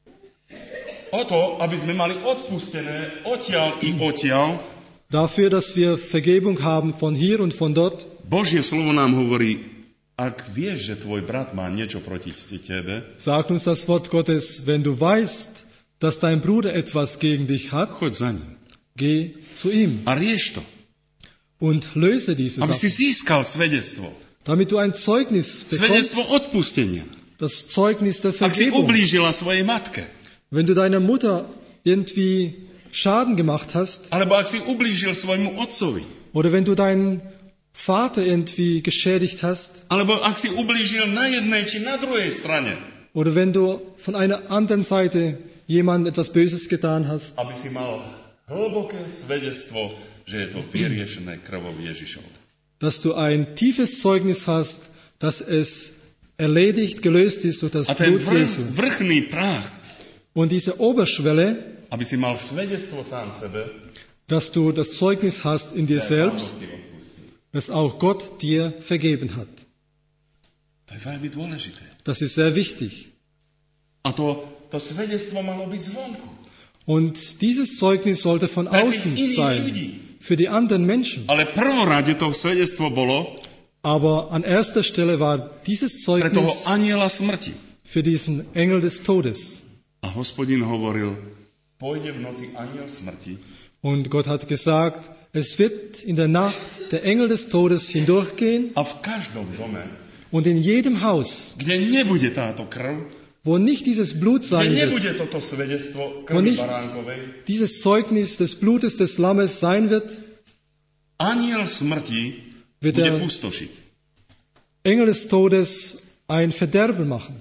O to, aby sme mali odpustené odtiaľ i odtiaľ, Dafür, dass wir Vergebung haben von hier und von dort, Božie slovo nám hovorí, ak vieš, že tvoj brat má niečo proti tebe, sagt uns das Wort Gottes, wenn du weißt, dass dein Bruder etwas gegen dich hat, choď za ním geh zu ihm a rieš to, und löse diese aby si Sache, získal svedectvo. damit du ein Zeugnis bekommst, Svedectvo odpustenia. das Zeugnis der Ak si Vergebung. ublížila svojej matke, Wenn du deiner Mutter irgendwie Schaden gemacht hast, alebo ak si ublížil svojmu otcovi, oder wenn du deinen Vater irgendwie geschädigt hast, alebo ak si ublížil na jednej či na druhej strane, oder wenn du von einer anderen Seite jemandem etwas Böses getan hast, aby si mal hlboké svedectvo, že je to vyriešené krvou Ježišov. dass du ein tiefes Zeugnis hast, dass es erledigt, gelöst ist durch das A ten Blut Jesu. vrchný práh, Und diese Oberschwelle, aby si mal svedectvo sám sebe, dass du das Zeugnis hast in dir Pán selbst, Boh ti odpustí. dass auch Gott dir vergeben hat. To je veľmi dôležité. Das ist sehr wichtig. A to svedectvo malo byť zvonku. Und dieses Zeugnis sollte von Pre tých außen iných sein, ľudí. für die anderen Menschen. Ale prvorade to svedectvo bolo Aber an erster Stelle war dieses pre toho Zeugnis aniela smrti. für diesen Engel des Todes. A Hospodin hovoril, pôjde v noci aniel smrti Und Gott hat gesagt, es wird in der Nacht der Engel des Todes hindurchgehen a v každom dome, und in jedem Haus, kde nebude táto krv, wo nicht dieses Blut kde sein wird, nebude toto svedectvo wo krvi nicht baránkovej, dieses Zeugnis des Blutes des Lammes sein wird, aniel smrti wird bude der pustošiť. Engel des Todes ein Verderben machen.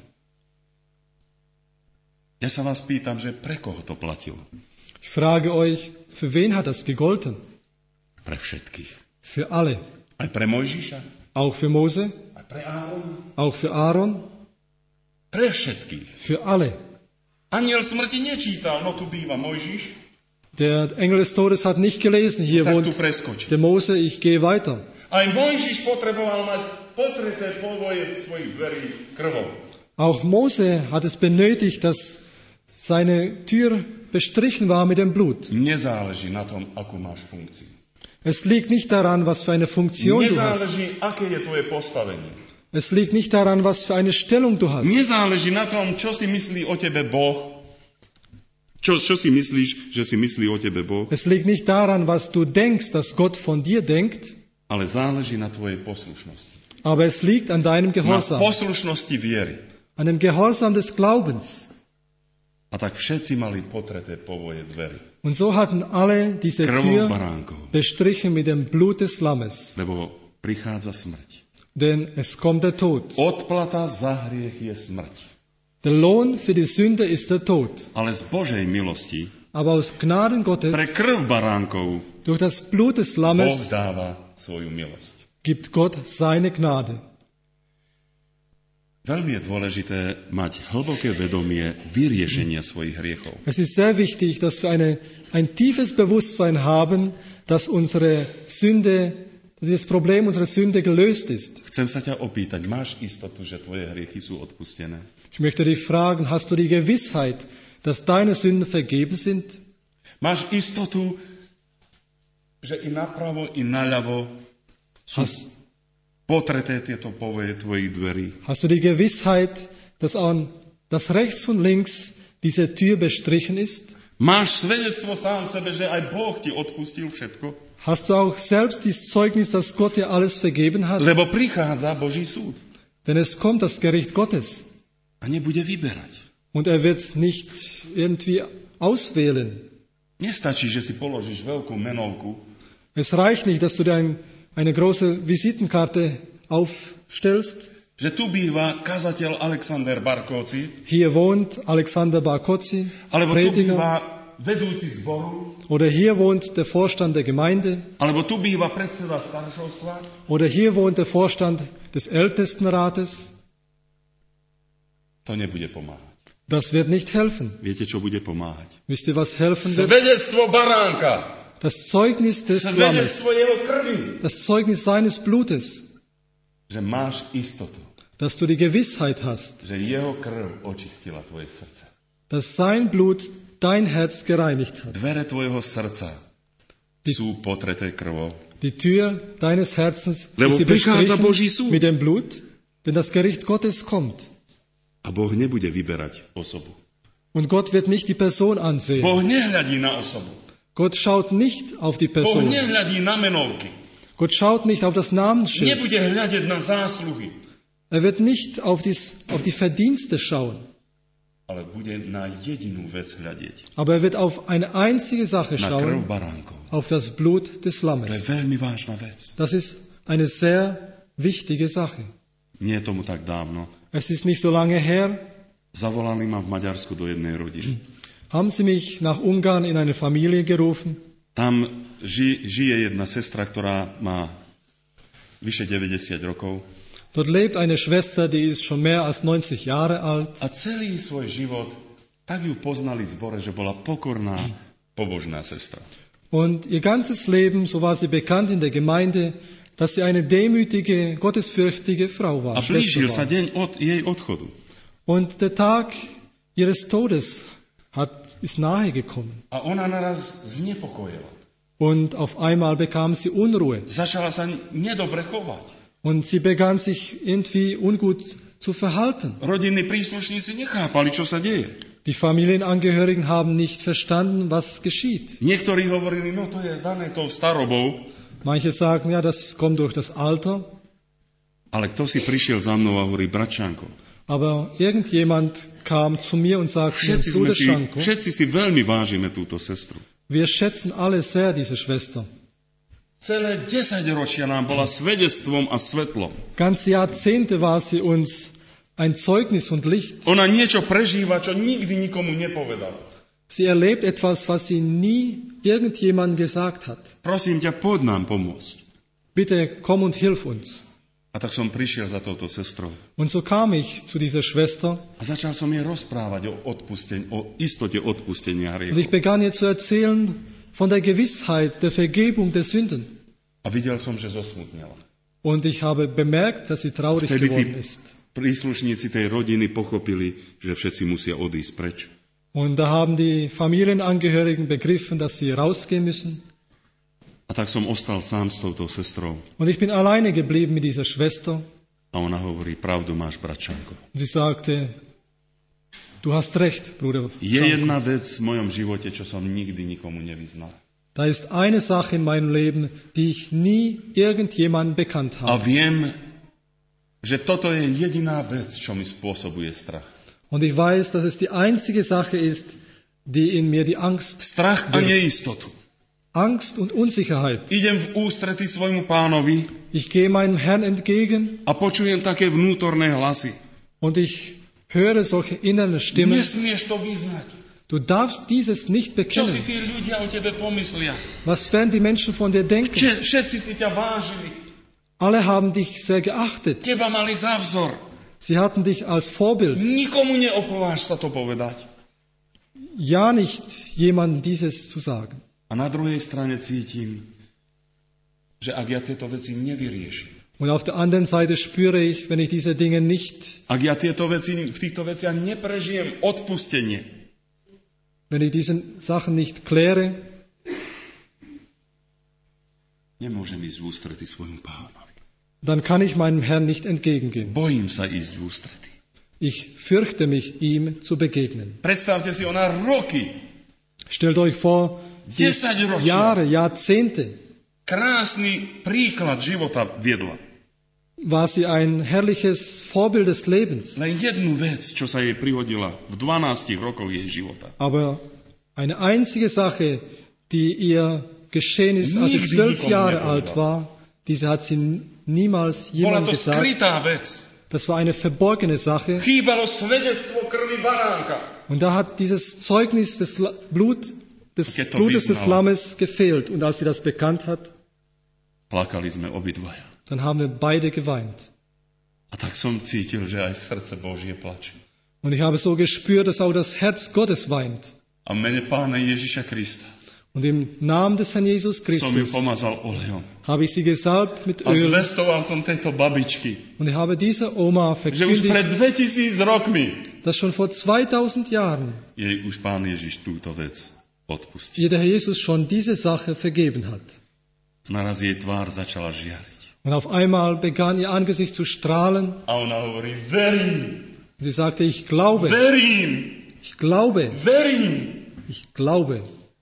Ja sa vás pýtam, že pre koho to platilo? Ich frage euch, für wen hat das gegolten? Pre všetkých. Für alle. Aj pre Mojžiša, Auch für Mose, aj pre Árona, auch für Aaron, pre všetkých. für alle. Aniel smrti nečítal, no tu býva Mojžiš, Der Engel des Todes hat nicht gelesen, hier tak tu wohnt preskočí. der Mose, ich gehe weiter. Aj Mojžiš potreboval mať potreté povoje svojich verí krvou. Auch Mose hat es benötigt, dass seine Tür bestrichen war mit dem Blut. Nezáleží na tom, akú máš funkciu. Es liegt nicht daran, was für eine Funktion du hast. Nezáleží, aké je tvoje postavenie. Es liegt nicht daran, was für eine Stellung du hast. Nezáleží na tom, čo si myslí o tebe Boh. Čo si myslíš, že si myslí o tebe Boh. Es liegt nicht daran, was du denkst, dass Gott von dir denkt, Ale záleží na tvojej poslušnosti. aber es liegt an deinem Na Gehorsam, poslušnosti viery. an dem Gehorsam des Glaubens. A tak všetci mali potreté povoje dverí. Und so hatten alle diese Krvou Tür baránkov. bestrichen mit dem Blut des Lammes, Lebo prichádza smrť. denn es kommt der Tod. Odplata za hriech je smrť. Der Lohn für die Sünde ist der Tod. Ale z Božej milosti Aber aus Gnaden Gottes, pre krv baránkov durch das Blut des Boh Lammes, dáva svoju milosť. gibt Gott seine Gnade. Veľmi je dôležité mať hlboké vedomie vyriešenia svojich hriechov. Es ist sehr wichtig, dass wir ein tiefes Bewusstsein haben, dass unsere Sünde, dass das Problem unserer Sünde gelöst ist. Chcem sa ťa opýtať, máš istotu, že tvoje hriechy sú odpustené? Ich möchte dich fragen, hast du die Gewissheit, dass deine Sünden vergeben sind? Máš istotu, že i napravo, i naľavo sú potreté tieto povoje tvojich dverí? Hast du die Gewissheit, dass rechts und links diese Tür bestrichen ist? Máš svedectvo sám sebe, že aj Boh ti odpustil všetko? Hast du auch selbst dieses Zeugnis, dass Gott dir alles vergeben hat? Lebo prichádza Boží súd. Denn es kommt das Gericht Gottes. A nebude vyberať. Und er wird nicht irgendwie auswählen. Nestačí, že si položíš veľkú menovku. Es reicht nicht, dass du dir eine große Visitenkarte aufstellst. Že tu býva kazateľ Alexander Barkóci. Hier wohnt Alexander Barkóci, Alebo tu Prediger. býva vedúci zboru. Oder hier wohnt der Vorstand der Gemeinde. Alebo tu býva predseda staršovstva. Oder hier wohnt der Vorstand des Ältestenrates. To nebude pomáhať. Das wird nicht helfen. Viete, čo bude pomáhať? Wisst ihr, was helfen wird? Svedectvo baránka. Das Zeugnis des Lammes. Svedectvo jeho krvi. Das Zeugnis seines Blutes. Že máš istotu. Dass du die Gewissheit hast, Že jeho krv očistila tvoje srdce. dass sein Blut dein Herz gereinigt hat. Dvere tvojho srdca sú potreté krvou. Die Tür deines Herzens Lebo ist sie prichádza Boží bestrichen súd. mit dem Blut, denn das Gericht Gottes kommt. A Boh nebude vyberať osobu. Und Gott wird nicht die Person ansehen. Boh nehľadí na osobu. Gott schaut nicht auf die Boh Person. nehľadí na menovky. Gott schaut nicht auf das Namensschild. Nebude hľadiť na zásluhy. Er wird nicht auf die Verdienste schauen. Ale bude na jedinú vec hľadieť. Aber er wird auf eine einzige Sache Na krv schauen, baránkov. auf das Blut des To je Lammes. veľmi vážna vec. Das ist eine sehr wichtige Sache. Nie je tomu tak dávno. Es ist nicht so lange her, Zavolali ma v Maďarsku do jednej rodiny. haben sie mich nach Ungarn in eine Familie gerufen. Tam žije jedna sestra, ktorá má vyše 90 rokov. Dort lebt eine Schwester, die ist schon mehr als 90 Jahre alt. A celý svoj život tak ju poznali v zbore, že bola pokorná, pobožná sestra. Und ihr ganzes Leben, so war sie bekannt in der Gemeinde, dass sie eine demütige, gottesfürchtige Frau war. A blížil Schwester sa war. deň od jej odchodu. Und der Tag ihres Todes ist nahe gekommen. A ona naraz znepokojila. Und auf einmal bekam sie Unruhe. Začala sa nedobre chovať. Und sie begann sich irgendwie ungut zu verhalten. Rodinní príslušníci nechápali, čo sa deje. Die Familienangehörigen haben nicht verstanden, was geschieht. Niektorí hovorili, no to je dané tou starobou. Manche sagen, ja, das kommt durch das Alter. Ale kto si prišiel za mnou a hovorí, bratčanko, Aber irgendjemand kam zu mir und sagte, Bruder Schanko, všetci si veľmi vážime túto sestru. wir schätzen alle sehr diese Schwester. Celé 10 ročia nám bola svedectvom a svetlom. Ganze Jahrzehnte war sie uns ein Zeugnis und Licht. Ona niečo prežíva, čo nikdy nikomu nepovedala. Sie erlebt etwas, was sie nie irgendjemand gesagt hat. Prosím ťa, poď nám pomôcť. Bitte komm und hilf uns. A tak som prišiel za touto sestrou. Und so kam ich zu dieser Schwester A začal som jej rozprávať o istote odpustenia und hriechu. ich begann ihr zu erzählen von der Gewissheit der Vergebung der Sünden. A videl som, že zosmutnela. Und ich habe bemerkt, dass sie traurig Vtedy tí geworden ist. príslušníci tej rodiny pochopili, že všetci musia odísť preč. Und da haben die Familienangehörigen begriffen, dass sie rausgehen müssen. A tak som ostal sám s touto sestrou. Und ich bin alleine geblieben mit dieser Schwester. A ona hovorí, pravdu máš, bratčanko. Und sie sagte, du hast recht, Bruder Je Schanko. jedna vec v mojom živote, čo som nikdy nikomu nevyznal. Da ist eine Sache in meinem Leben, die ich nie irgendjemandem bekannt A habe. viem, že toto je jediná vec, čo mi spôsobuje strach. Und ich weiß, dass es die einzige Sache ist, die in mir die Angst, Strach a neistotu. Angst und Unsicherheit. Idem v ústrety svojmu pánovi Ich gehe meinem Herrn entgegen a počujem také vnútorné hlasy. und ich höre solche innere Stimmen. Nesmieš to vyznať. Du darfst dieses nicht Čo si bekennen. tí ľudia o tebe pomyslia? Was werden die Menschen von dir denken? Všetci si ťa vážili. Alle haben dich sehr geachtet. Teba mali za vzor. Sie hatten dich als Vorbild. Nikomu neopováž sa to povedať. Ja, nicht jemandem dieses zu sagen. A na druhej strane cítim, že ak ja tieto veci nevyriešim, Und auf der anderen Seite spüre ich, wenn ich diese Dinge nicht, ak ja v týchto veciach neprežijem odpustenie, wenn ich diese Sachen nicht kläre, nemôžem ísť v ústrety svojmu pánovi. dann kann ich meinem Herrn nicht entgegengehen. Bojím sa ísť v ústrety. Ich fürchte mich, ihm zu begegnen. Predstavte si, ona roky Stellt euch vor, sie 10 ročia. Jahre, Jahrzehnte Krásny príklad života viedla. war sie ein herrliches Vorbild des Lebens. Len jednu vec, čo sa jej prihodila v 12 rokoch jej života. Aber eine einzige Sache, die ihr geschehen ist, als sie 12 Jahre alt war, diese hat sie niemals Bola jemandem to gesagt. skrytá vec. Das war eine verborgene Sache. Chýbalo svedectvo krvi baránka. Und da hat dieses Zeugnis des Blutes des Lammes gefehlt. Und als sie das bekannt hat, Plakali sme obidvaja. dann haben wir beide geweint. A tak som cítil, že aj srdce Božie plače. Und ich habe so gespürt, dass auch das Herz Gottes weint. A v mene Pána Ježiša Krista Und im Namen des Herrn Jesus som ju Christus pomazal olejom. habe ich sie gesalbt mit A Öl. zvestoval som tejto babičky, Und ich habe dieser Oma že už pred verkündigt, 2000 rokmi dass schon vor 2000 Jahren jej už Pán Ježiš túto vec odpustil. ihr der Herr Jesus schon diese Sache vergeben hat. Naraz jej tvár začala žiariť. Und auf einmal begann ihr Angesicht zu strahlen. A ona hovorí, verím, Und sie sagte, ich glaube, verím, ich glaube, verím. ich glaube.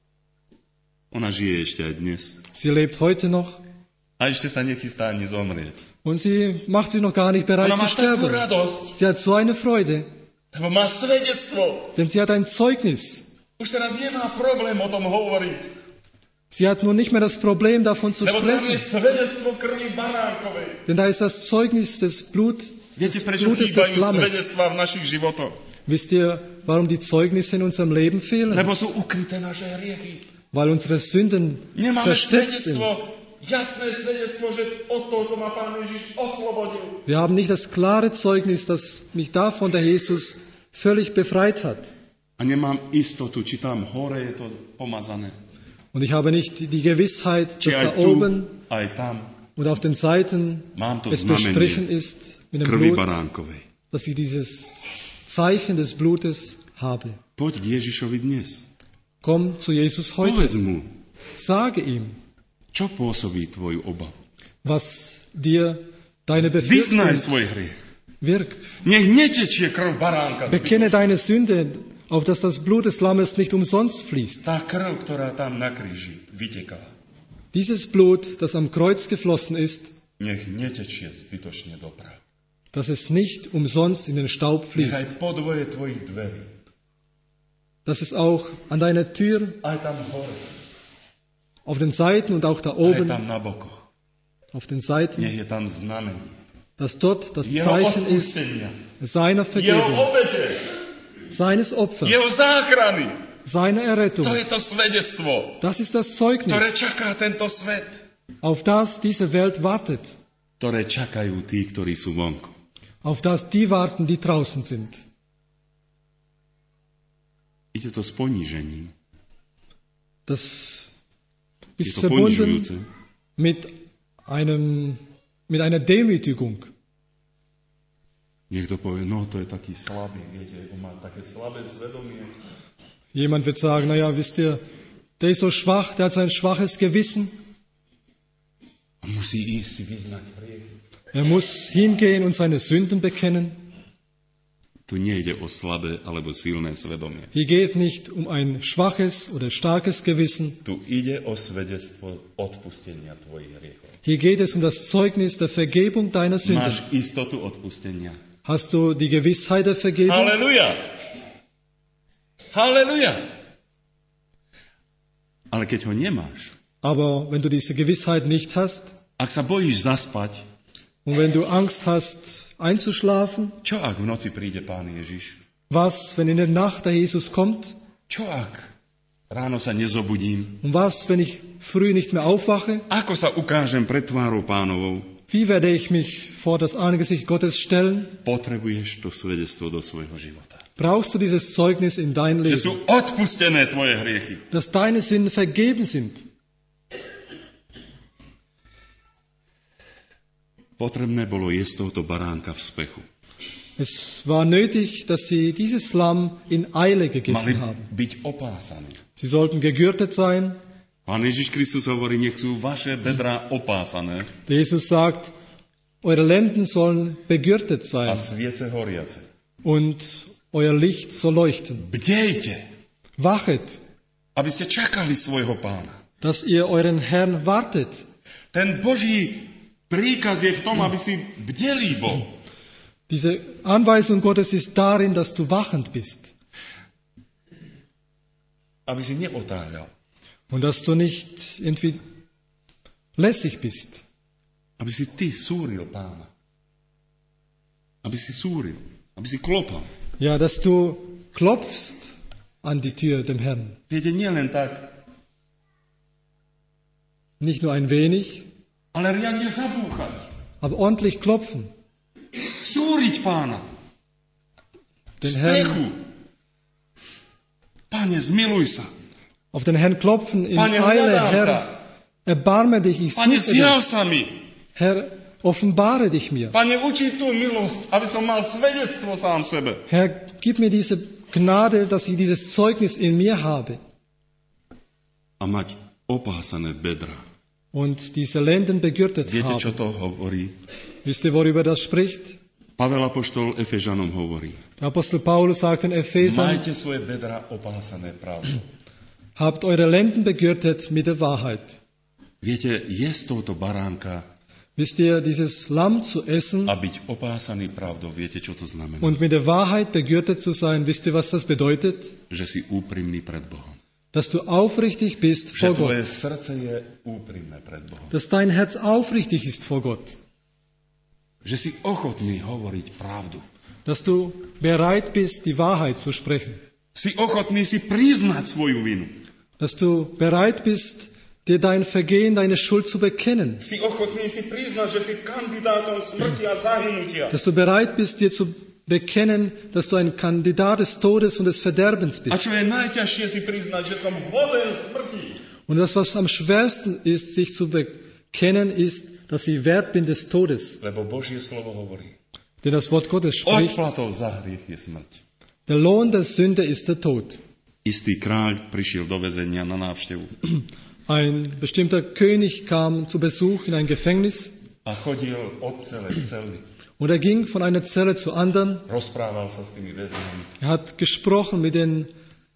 Ona žije ešte aj dnes. Sie lebt heute noch A ešte sa nechystá ani zomrieť. und sie macht sich noch gar nicht bereit Ona zu má takú sterben. radosť, Sie hat so eine Freude, lebo má svedectvo. denn sie hat ein Zeugnis. Už teraz nemá problém o tom hovoriť, Sie hat nun nicht mehr das Problem, davon zu lebo tam je sprechen, svedectvo krvi baránkovej. denn da ist das Zeugnis des Viete, prečo Blutes des chýbajú Lammes. svedectvá v našich životoch? Wisst ihr, warum die Zeugnisse in unserem Leben fehlen? Lebo sú ukryté naše hriechy. Weil unsere Sünden Nemáme versteckt sind. svedectvo, jasné svedectvo, že od tohoto ma Pán Ježiš oslobodil. Wir haben nicht das klare Zeugnis, dass mich davon der Jesus völlig befreit hat. A nemám istotu, či tam hore je to pomazané. Und ich habe nicht die Gewissheit, Či dass aj da tu, oben aj tam und auf den Seiten mám to es bestrichen znamenie ist mit dem krvi Blut, baránkovej. dass ich dieses Zeichen des Blutes habe. Poď k Ježišovi dnes. Komm zu Jesus heute. Povedz mu, Sage ihm, čo pôsobí tvoju obavu. was dir deine Vyznaj Befürchtung svoj hriech. wirkt. Nech netečie krv baránka. Bekenne deine Sünde, auf dass das Blut des Lammes nicht umsonst fließt. Tá krv, ktorá tam na kríži vytekala, Dieses Blut, das am Kreuz geflossen ist, nech netečie zbytočne do prahu. dass es nicht umsonst in den Staub Nech aj fließt. podvoje tvojich dverí, Dass es auch an deiner Tür, aj tam hore, auf den Seiten und auch da aj oben, tam na bokoch, auf den Seiten, nech je tam znamenie dass dort das jeho Zeichen ist odpustenia, seiner jeho Vergebung, obete, seines Opfers, jeho záchrany. seiner Errettung. To je to svedectvo, Das ist das ktoré Zeugnis, čaká tento svet, auf das diese Welt wartet, ktoré čakajú tí, ktorí sú vonku. auf das die warten, die draußen sind. Ide to s ponížením. Das Je ist to verbunden ponižujúce. mit einer Demütigung. Niekto povie, no to je taký slabý, viete, on má také slabé svedomie. Jemand wird sagen, naja, wisst ihr, der ist so schwach, der hat so ein schwaches Gewissen. On musí ísť si vyznať hriechy. Er muss hingehen und seine Sünden bekennen. Tu nejde o slabé alebo silné svedomie. Hier geht nicht um ein schwaches oder starkes Gewissen. Tu ide o svedectvo odpustenia tvojich hriechov. Hier geht es um das Zeugnis der Vergebung deiner Sünden. Máš istotu odpustenia. Hast du die Gewissheit der Vergebung? Halleluja! Halleluja! Ale keď ho nemáš, Aber wenn du diese Gewissheit nicht hast ak sa bojíš zaspať, und wenn du Angst hast einzuschlafen, čo ak v noci príde Pán Ježiš? was, wenn in der Nacht der Jesus kommt? Čo ak ráno sa nezobudím? Und was, wenn ich früh nicht mehr aufwache? Ako sa ukážem pred tvárou Pánovou? Wie werde ich mich vor das Angesicht Gottes stellen? Potrebuješ to svedectvo do svojho života. Brauchst du dieses Zeugnis in dein Že sú Leben, odpustené tvoje hriechy. dass deine Sünden vergeben sind? Potrebné bolo jesť tohoto baránka v spechu. Es war nötig, dass sie dieses Lamm in Eile Mali gegessen haben. byť opásaní. Sie sollten gegürtet sein. Pán Ježiš Kristus hovorí, nech sú vaše bedrá opásané Der Jesus sagt, eure Lenden sollen begürtet a sein sviece horiace. und euer Licht soll leuchten. Bdejte, Wachet, aby ste čakali svojho pána. dass ihr euren Herrn wartet. Ten Boží príkaz je v tom, aby si bdelý bol. Diese Anweisung Gottes ist darin, dass du wachend bist Aby si neotáľal. und dass du nicht irgendwie lässig bist. Aby si ty súril pána. Aby si súril. Aby si klopal. Ja, dass du klopfst an die Tür dem Herrn. Viete, nie len tak, Nicht nur ein wenig, ale riadne zabúchať. aber ordentlich klopfen. Súriť pána. Den Sprechu. Herrn, Pane, zmiluj sa. auf den Herrn klopfen in Pane, Eile. hľadám ťa. Herr, erbarme dich, ich Pane, suche zjav dich. sa mi. Herr, offenbare dich mir. Pane, učí tú milosť, aby som mal svedectvo sám sebe. Herr, gib mir diese Gnade, dass ich dieses Zeugnis in mir habe A mať opásané bedra. und diese Lenden begürtet Viete, čo habe. to hovorí? Wisst ihr, worüber das spricht? Pavel apoštol Efežanom hovorí. Der Apostel Paulus sagt in Ephesern, Majte svoje bedra opásané pravdou. habt eure Lenden begürtet mit der Wahrheit. Viete, jesť touto baránka Wisst ihr, dieses Lamm zu essen a byť opásaný pravdou, viete, čo to znamená? und mit der Wahrheit begürtet zu sein, wisst ihr, was das bedeutet? Že si úprimný pred Bohom. Dass du aufrichtig bist Že vor tvoje Gott. srdce je úprimné pred Bohom. Dass dein Herz aufrichtig ist vor Gott. Že si ochotný hovoriť pravdu. Dass du bereit bist, die Wahrheit zu sprechen. Si ochotný si priznať svoju vinu. Dass du bereit bist, dir dein Vergehen, deine Schuld zu bekennen. Si ochotný si priznať, že si kandidátom smrti a zahynutia. Dass du bereit bist, dir zu bekennen, dass du ein Kandidat des Todes und des Verderbens A bist. čo je najťažšie si priznať, že som hoden smrti. Und das, was am schwersten ist, sich zu bekennen, ist, dass ich wert bin des Todes. Lebo Božie slovo hovorí. Denn das Wort Gottes spricht, Odplatou za hriech je smrť. der Lohn der Sünde ist der Tod. Istý kráľ prišiel do väzenia na návštevu Ein bestimmter König kam zu Besuch in ein Gefängnis a chodil od celej cely. und er ging von einer Zelle zur anderen. Rozprával sa s tými väzňami. Er hat gesprochen mit den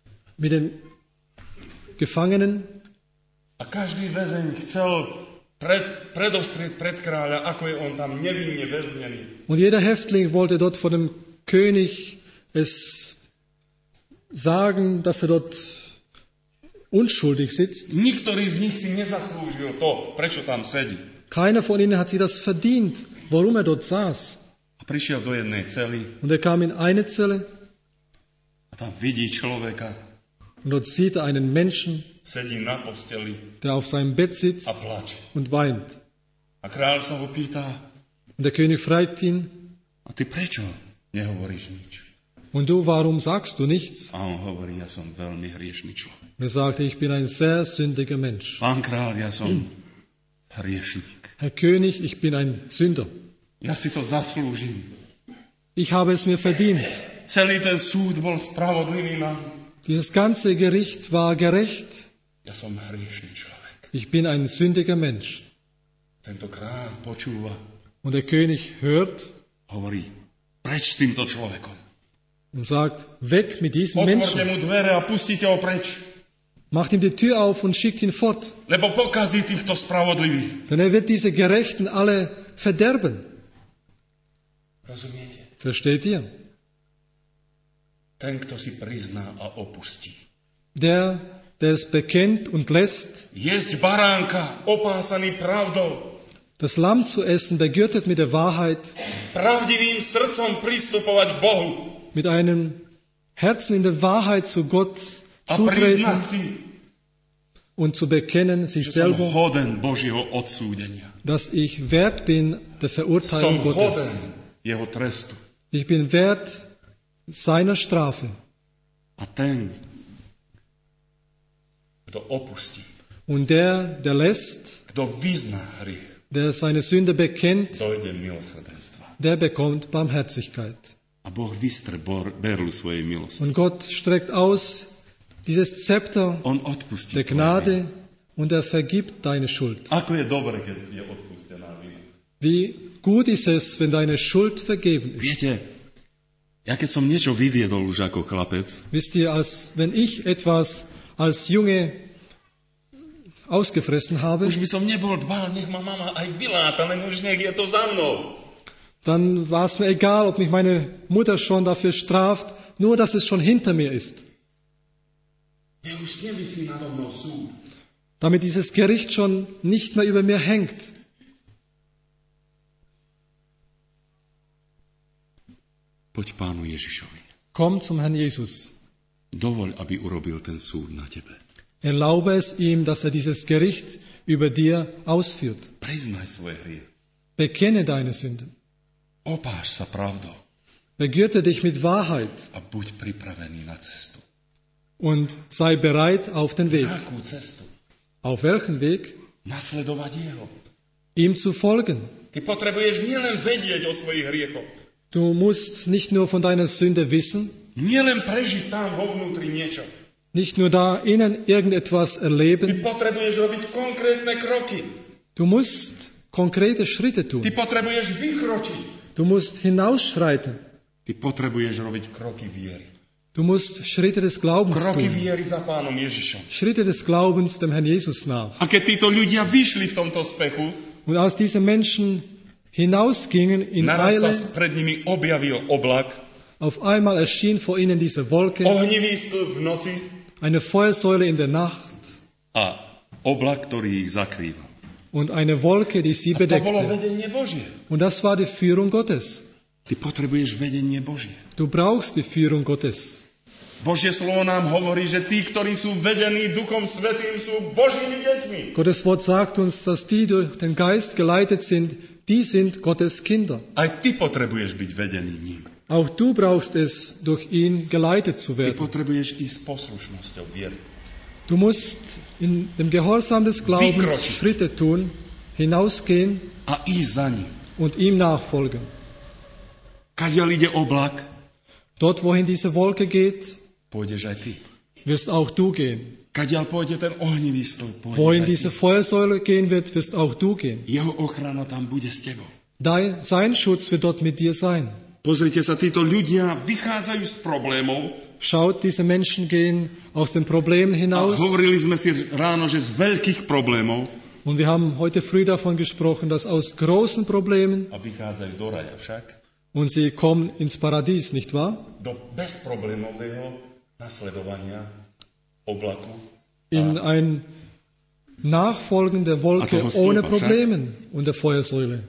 Gefangenen A každý väzeň chcel predostrieť pred kráľa, ako je on tam nevinne väznený. und jeder Häftling wollte dort vor dem König es sagen, dass er dort unschuldig sitzt. Niektorý z nich si nezaslúžil to, prečo tam sedí. Keiner von ihnen hat sich das verdient, warum er dort saß. A prišiel do jednej cely Und er kam in eine Zelle a tam vidí človeka, und dort sieht er einen Menschen, sedí na posteli der auf seinem Bett sitzt a plače. und weint. A kráľ sa ho pýta, Und der König fragt ihn, a ty prečo nehovoríš nič? und du, warum sagst du nichts? A on hovorí, ja som veľmi hriešný človek. Und er sagte, ich bin ein sehr sündiger Mensch. Pán kráľ, ja som hriešník. Herr König, ich bin ein Sünder. Ja si to zaslúžim. Ich habe es mir verdient. Celý ten súd bol spravodlivý na mňa. Dieses ganze Gericht war gerecht. Ja som hriešný človek. Ich bin ein sündiger Mensch. Tento kráľ počúva, Und der König hört hovorí, preč s týmto človekom. und sagt, weg mit diesem Otvorte Menschen. mu dvere a pustite ho preč, Macht ihm die Tür auf und schickt ihn fort. lebo pokazí týchto spravodlivých. Denn er wird diese Gerechten alle verderben. Rozumiete? Versteht ihr? Ten, kto si prizná a opustí. Der es bekennt und lässt, Jesť baránka, opásaný pravdou, das Lamm zu essen, begürtet mit der Wahrheit, pravdivým srdcom pristupovať k Bohu mit einem Herzen in der Wahrheit zu Gott a priznať zutreten si, und zu bekennen, sich že som selber, hoden Božieho odsúdenia. dass ich wert bin der Som Verurteilung hoden Gottes. jeho trestu. Ich bin wert seiner Strafe. A ten, kto opustí, Und der lässt, kto vyzná hriech, der seine Sünde bekennt, dojde milosrdenstva. der bekommt Barmherzigkeit. A Boh vystre berlu svojej milosti. Und Gott streckt aus dieses Zepter On odpustí. der Gnade und er vergibt deine Schuld. Ako je dobre, keď je odpustená vina. Wie gut ist es, wenn deine Schuld vergeben ist. Viete, ja keď som niečo vyviedol už ako chlapec, Wisst ihr, als wenn ich etwas als Junge ausgefressen habe, už by som nebol dbal, nech ma mama aj vyláta, len už nech je to za mnou. dann war es mir egal, ob mich meine Mutter schon dafür straft, nur dass es schon hinter mir ist. Ja už nevisí nado mnou súd. Damit dieses Gericht schon nicht mehr über mir hängt. Poď Pánu Ježišovi. Komm zum Herrn Jesus. Dovoľ, aby urobil ten súd na tebe. Erlaube es ihm, dass er dieses Gericht über dir ausführt. Priznaj svoje hriechy. Bekenne deine Sünden. Opáš sa pravdou Begürte dich mit Wahrheit a buď pripravený na cestu. und sei bereit auf den Weg. Akú cestu? Auf welchen Weg? Nasledovať jeho. Ihm zu folgen. Ty potrebuješ nielen vedieť o svojich hriechoch, Du musst nicht nur von deiner Sünde wissen, nielen prežiť tam vo vnútri niečo. nicht nur da innen irgendetwas Ty erleben. potrebuješ robiť konkrétne kroky. Du musst konkrete Schritte Ty tun. potrebuješ vykročiť. Du musst hinausschreiten. Ty potrebuješ robiť kroky viery. Du musst Schritte des Glaubens Kroky tun. viery za Pánom Ježišom. Schritte des Glaubens dem Herrn Jesus nach. A keď títo ľudia vyšli v tomto spechu, Und als diese Menschen hinausgingen in naraz sa Eile, pred nimi objavil oblak, auf einmal erschien vor ihnen diese Wolke, ohnivý stĺp v noci eine Feuersäule in der Nacht a oblak, ktorý ich zakrýval. und eine Wolke, die sie A to bolo bedeckte. vedenie Božie. Und das war die Führung Gottes. Ty potrebuješ vedenie Božie. Du brauchst die Führung Gottes. Božie slovo nám hovorí, že tí, ktorí sú vedení Duchom Svätým, sú Božími deťmi. Gottes Wort sagt uns, dass die durch den Geist geleitet sind, die sind Gottes Kinder. Aj ty potrebuješ byť vedený ním. Auch du brauchst es, durch ihn geleitet zu Ty werden. potrebuješ ísť s poslušnosťou viery. Du musst in dem Gehorsam des Glaubens Wykročiť. Schritte tun, hinausgehen A ísť za ním. und ihm nachfolgen. Kadiaľ ide oblak, Dort, wohin diese Wolke geht, pôjdeš aj ty. wirst auch du gehen. Kadiaľ pôjde ten ohnivý stĺp, pôjdeš Wohin aj diese ty. Feuersäule gehen wird, wirst auch du gehen. Jeho ochrana tam bude s tebou. Sein Schutz wird dort mit dir sein. Pozrite sa, títo ľudia vychádzajú z problémov Schaut, diese Menschen gehen aus den Problemen a hinaus. hovorili sme si ráno, že z veľkých problémov Und wir haben heute früh davon gesprochen, dass aus großen Problemen, a vychádzajú do raja však, und sie kommen ins Paradies, nicht wahr? do bezproblémového nasledovania oblaku In ein Nachfolgen der Wolke A toho ohne stĺpa však? Problemen und der Feuersäule.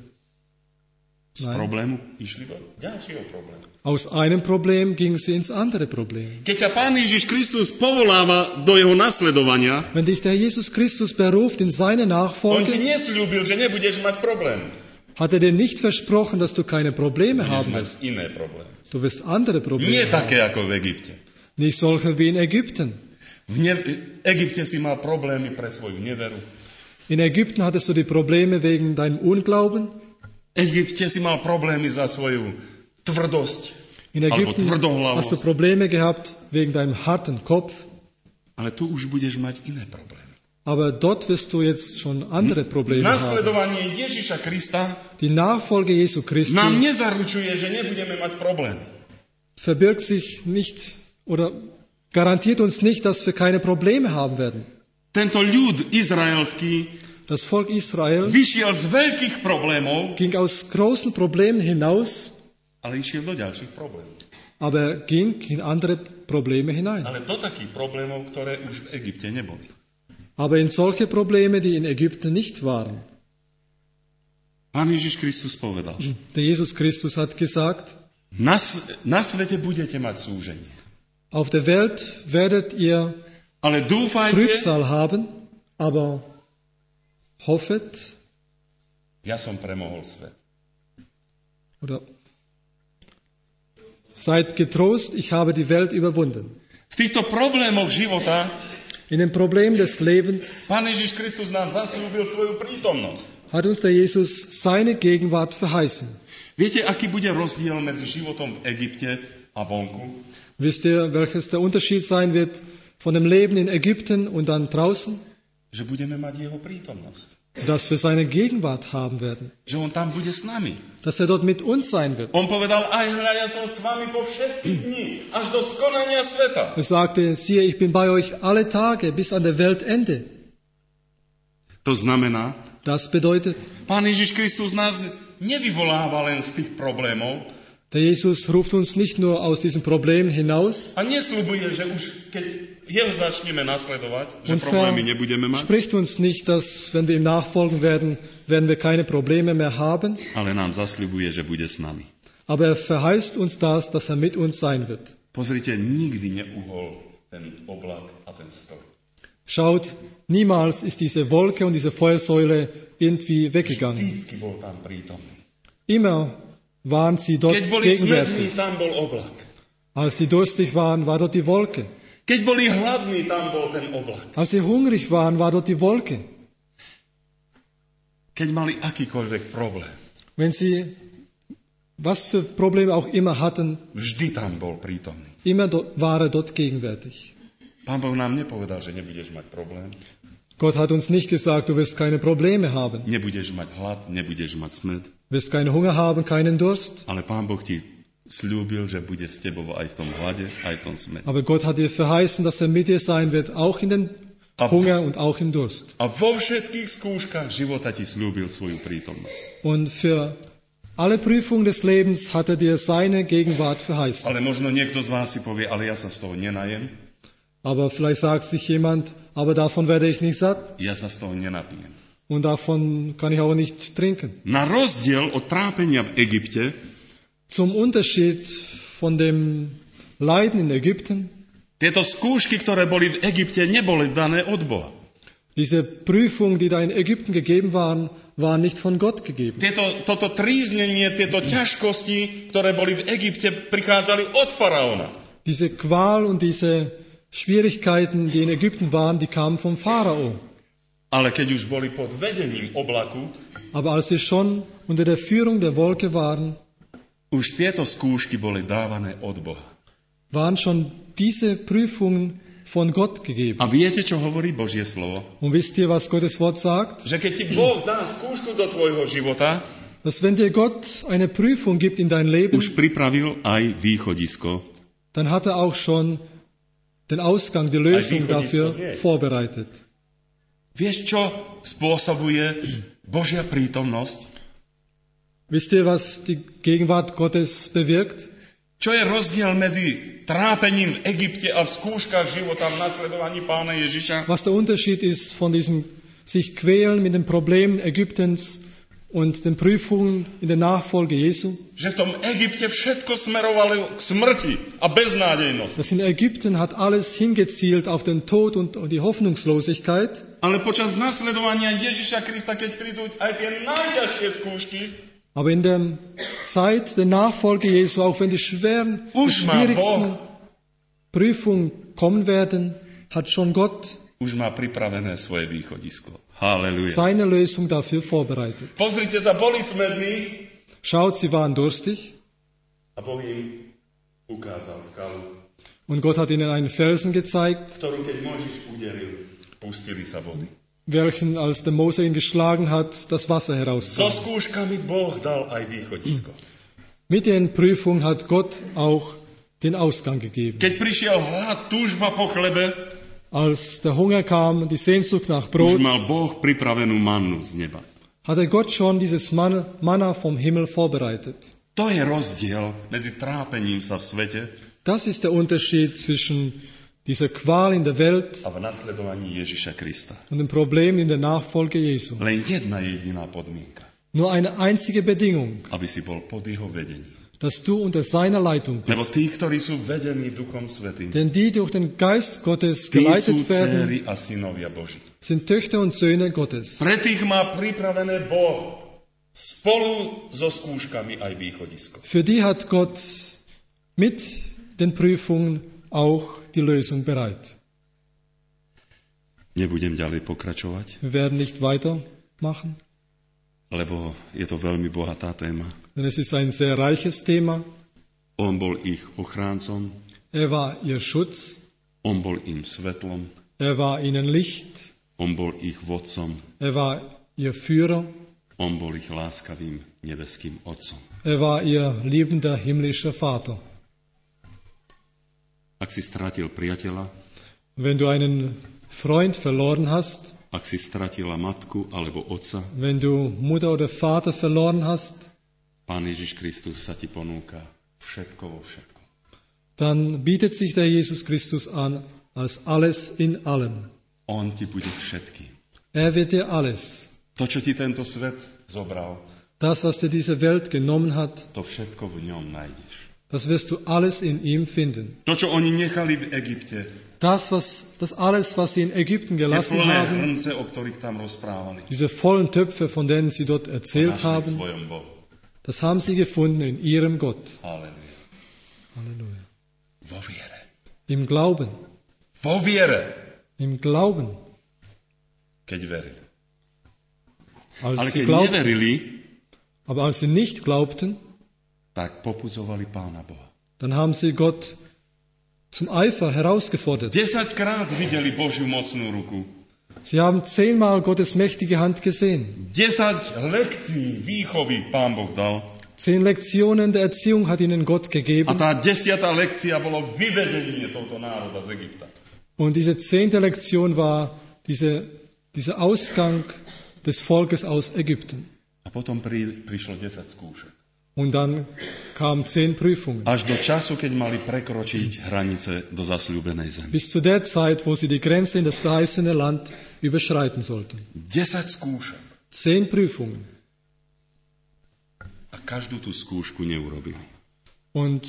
z Nein. problému išli do ďalšieho problému. Aus einem Problem gingen sie ins andere Problem. Keď ťa Pán Ježiš Kristus povoláva do jeho nasledovania, Wenn dich der Jesus Christus beruft in seine on ti Nachfolge, nesľúbil, že nebudeš mať problém. hat er dir nicht versprochen, dass du keine Probleme Budeš haben mať wirst. iné problémy. Du wirst andere Nie Probleme haben. také ako v Egypte. Nicht solche wie in Ägypten. V Egypte si mal problémy pre svoju neveru. In Ägypten hattest du die Probleme wegen deinem Unglauben. V Egypte si mal problémy za svoju tvrdosť In alebo Ägypten hast du tvrdohlavosť. Probleme gehabt wegen deinem harten Kopf. Ale tu už budeš mať iné problémy. Aber dort wirst du jetzt schon andere Probleme haben. Nasledovanie Ježiša Krista Die Nachfolge Jesu nám Christi nezaručuje, že nebudeme mať problémy. verbirgt sich nicht oder garantiert uns nicht, dass wir keine Probleme haben werden. Tento ľud izraelský Das Volk Israel vyšiel z veľkých problémov, ging aus großen Problemen hinaus, ale išiel do ďalších problémov. aber ging in andere Probleme hinein. Ale do takých problémov, ktoré už v Egypte neboli. Aber in solche Probleme, die in Ägypten nicht waren. Pán Ježiš Kristus povedal, Der Jesus Christus hat gesagt, na svete budete mať súženie. auf der Welt werdet ihr Ale dúfajte, Trübsal haben, aber hoffet, ja som premohol svet. oder seid getrost, ich habe die Welt überwunden. V týchto problémoch života In den Problemen des Lebens Pán Ježiš Kristus nám zasľúbil svoju prítomnosť. hat uns der Jesus seine Gegenwart verheißen. Viete, aký bude rozdiel medzi životom v Egypte a vonku? Wisst ihr, welches der Unterschied sein wird von dem Leben in Ägypten und dann draußen? Že budeme mať jeho prítomnosť. dass wir seine Gegenwart haben werden, Že on tam bude s nami. dass er dort mit uns sein wird. On povedal, aj hľa, ja som s vami po všetky dni, až do skonania sveta. Er sagte, siehe, ich bin bei euch alle Tage bis an der Weltende. To znamená, Das bedeutet, Pán Ježiš Kristus nás nevyvoláva len z tých problémov der Jesus ruft uns nicht nur aus diesem Problem hinaus a nesľubuje, že už keď jeho začneme nasledovať, že und problémy nebudeme mať, spricht uns nicht, dass, wenn wir ihm nachfolgen werden, werden wir keine Probleme mehr haben. ale nám zasľubuje, že bude s nami. Aber er verheißt uns das, dass er mit uns sein wird. Pozrite, nikdy neuhol ten oblak a ten stoj. Schaut, niemals ist diese Wolke und diese Feuersäule irgendwie weggegangen. Vždycky bol tam prítomný. Immer waren sie dort Keď boli smední, gegenwärtig. tam bol oblak. Als sie durstig waren, war dort die Wolke. Keď boli hladní, tam bol ten oblak. Als sie hungrig waren, war dort die Wolke. Keď mali akýkoľvek problém, Wenn sie was für Probleme auch immer hatten, vždy tam bol prítomný. immer war er dort gegenwärtig. Pán Boh nám nepovedal, že nebudeš mať problém, Gott hat uns nicht gesagt, du wirst keine Probleme haben, nebudeš mať hlad, nebudeš mať smäd, wirst keinen Hunger haben, keinen Durst. ale Pán Boh ti sľúbil, že bude s tebou aj v tom hlade, aj v tom smede. Aber Gott hat dir verheißen, dass er mit dir sein wird, auch in den Hunger und auch im Durst. A vo všetkých skúškach života ti sľúbil svoju prítomnosť. Und für alle Prüfungen des Lebens hat er dir seine Gegenwart verheißen. Ale možno niekto z vás si povie, ale ja sa z toho nenajem, Aber vielleicht sagt sich jemand, aber davon werde ich nicht satt ja sa z toho nenapijem. und davon kann ich auch nicht trinken. Na rozdiel od trápenia v Egypte, Zum Unterschied von dem Leiden in Ägypten, tieto skúšky, ktoré boli v Egypte, neboli dané od Boha. diese Prüfungen, die da in Ägypten gegeben waren, waren nicht von Gott gegeben. Toto tríznenie, tieto ťažkosti, ktoré boli v Egypte, prichádzali od faraóna. Diese Qual und diese Schwierigkeiten, die in Ägypten waren, die kamen vom Pharao. Ale keď už boli pod vedením oblaku, Aber als sie schon unter der Führung der Wolke waren, už tieto skúšky boli dávané od Boha. waren schon diese Prüfungen von Gott gegeben. A viete, čo hovorí Božie slovo? Und wisst ihr, was Gottes Wort sagt? Že keď ti Boh dá skúšku do tvojho života, Dass wenn dir Gott eine Prüfung gibt in dein Leben, už pripravil aj východisko. dann hat er auch schon den Ausgang, die Lösung dafür vorbereitet. Vieš, čo spôsobuje Božia prítomnosť? Wisst ihr, was die Gegenwart Gottes bewirkt? Čo je rozdiel medzi trápením v Egypte a v skúškach života v nasledovaní Pána Ježiša? Was der Unterschied ist von diesem sich quälen mit den Problemen Ägyptens und den Prüfungen in der Nachfolge Jesu? Že v tom Egypte všetko smerovalo k smrti a beznádejnosť. Das in Ägypten hat alles hingezielt auf den Tod und die Hoffnungslosigkeit. Ale počas nasledovania Ježiša Krista, keď prídu aj tie najťažšie skúšky, Aber in der Zeit der Nachfolge Jesu, auch wenn die schweren, die schwierigsten Prüfungen kommen werden, hat schon Gott už má pripravené svoje východisko. Halleluja. seine Lösung dafür vorbereitet. Pozrite sa, boli smední Schaut, sie waren durstig a Boh im ukázal skalu, und Gott hat ihnen einen Felsen gezeigt, ktorú keď Mojžiš udelil, pustili sa vody. welchen, als der Mose ihn geschlagen hat, das Wasser So herauskam. skúškami Boh dal aj východisko. Mit den Prüfungen hat Gott auch den Ausgang gegeben. Keď prišiel hlad, túžba po chlebe, Als der Hunger kam, die Sehnsucht nach už Brot, mal Boh pripravenú mannu z neba. hatte Gott schon dieses Manna vom Himmel vorbereitet. To je rozdiel medzi trápením sa v svete Das ist der Unterschied zwischen dieser Qual in der Welt a v nasledovaní Ježiša Krista. und dem Problem in der Nachfolge Jesu. Len jedna jediná podmienka, Nur eine einzige Bedingung, aby si bol pod jeho vedením. dass du unter seiner Leitung Lebo bist. tí, ktorí sú vedení Duchom Svätým, Denn die durch den Geist Gottes tí sú geleitet werden, dcéry a synovia Boží. sind Töchter und Söhne Gottes. Pre tých má pripravené Boh spolu so skúškami aj východisko. Für die hat Gott mit den Prüfungen auch die Lösung bereit. Nebudem ďalej pokračovať, Wir werden nicht weitermachen, lebo je to veľmi bohatá téma. denn es ist ein sehr reiches Thema. On bol ich ochráncom, Er war ihr Schutz, on bol im svetlom, er war ihnen Licht, on bol ich vodcom, er war ihr Führer. On bol ich láskavým nebeským otcom. Er war ihr liebender himmlischer Vater. Ak si strátil priateľa, Wenn du einen Freund verloren hast, ak si stratila matku alebo otca, wenn du Mutter oder Vater verloren hast, Pán Ježiš Kristus sa ti ponúka všetko vo všetkom. dann bietet sich der Jesus Christus an als alles in allem. On ti bude všetkým. Er wird dir alles. To, čo ti tento svet zobral, Das, was dir diese Welt genommen hat, to všetko v ňom nájdeš. das wirst du alles in ihm finden. To, čo oni nechali v Egypte, Das alles, was sie in Ägypten tie gelassen plné haben, hrnce, o ktorých tam rozprávali, diese vollen Töpfe, von denen sie dort erzählt našli v haben, svojom Bohu. das haben sie gefunden in ihrem Gott. Halleluja. Halleluja. Vo viere. Im Glauben. Vo viere. Im Glauben. Keď verili. Als Ale sie keď glaubten, neverili, aber als sie nicht glaubten, tak popudzovali Pána Boha. dann haben sie Gott zum Eifer herausgefordert. 10-krát videli Božiu mocnú ruku. Sie haben 10-mal Gottes mächtige Hand gesehen. 10 lekcií výchovy Pán Boh dal. 10 Lektionen der Erziehung hat ihnen Gott A gegeben. tá 10. lekcia bolo vyvedenie tohto národa z Egypta. Und diese 10. Lektion war dieser Ausgang des Volkes aus Ägypten. A potom prišlo 10 skúšok. Und dann kamen 10 Prüfungen. Až do času, keď mali prekročiť hranice do zasľúbenej zemi. Bis zu der Zeit, wo sie die Grenze in das verheißene Land überschreiten sollten. 10 skúšok. 10 Prüfungen. A každú tú skúšku neurobili. Und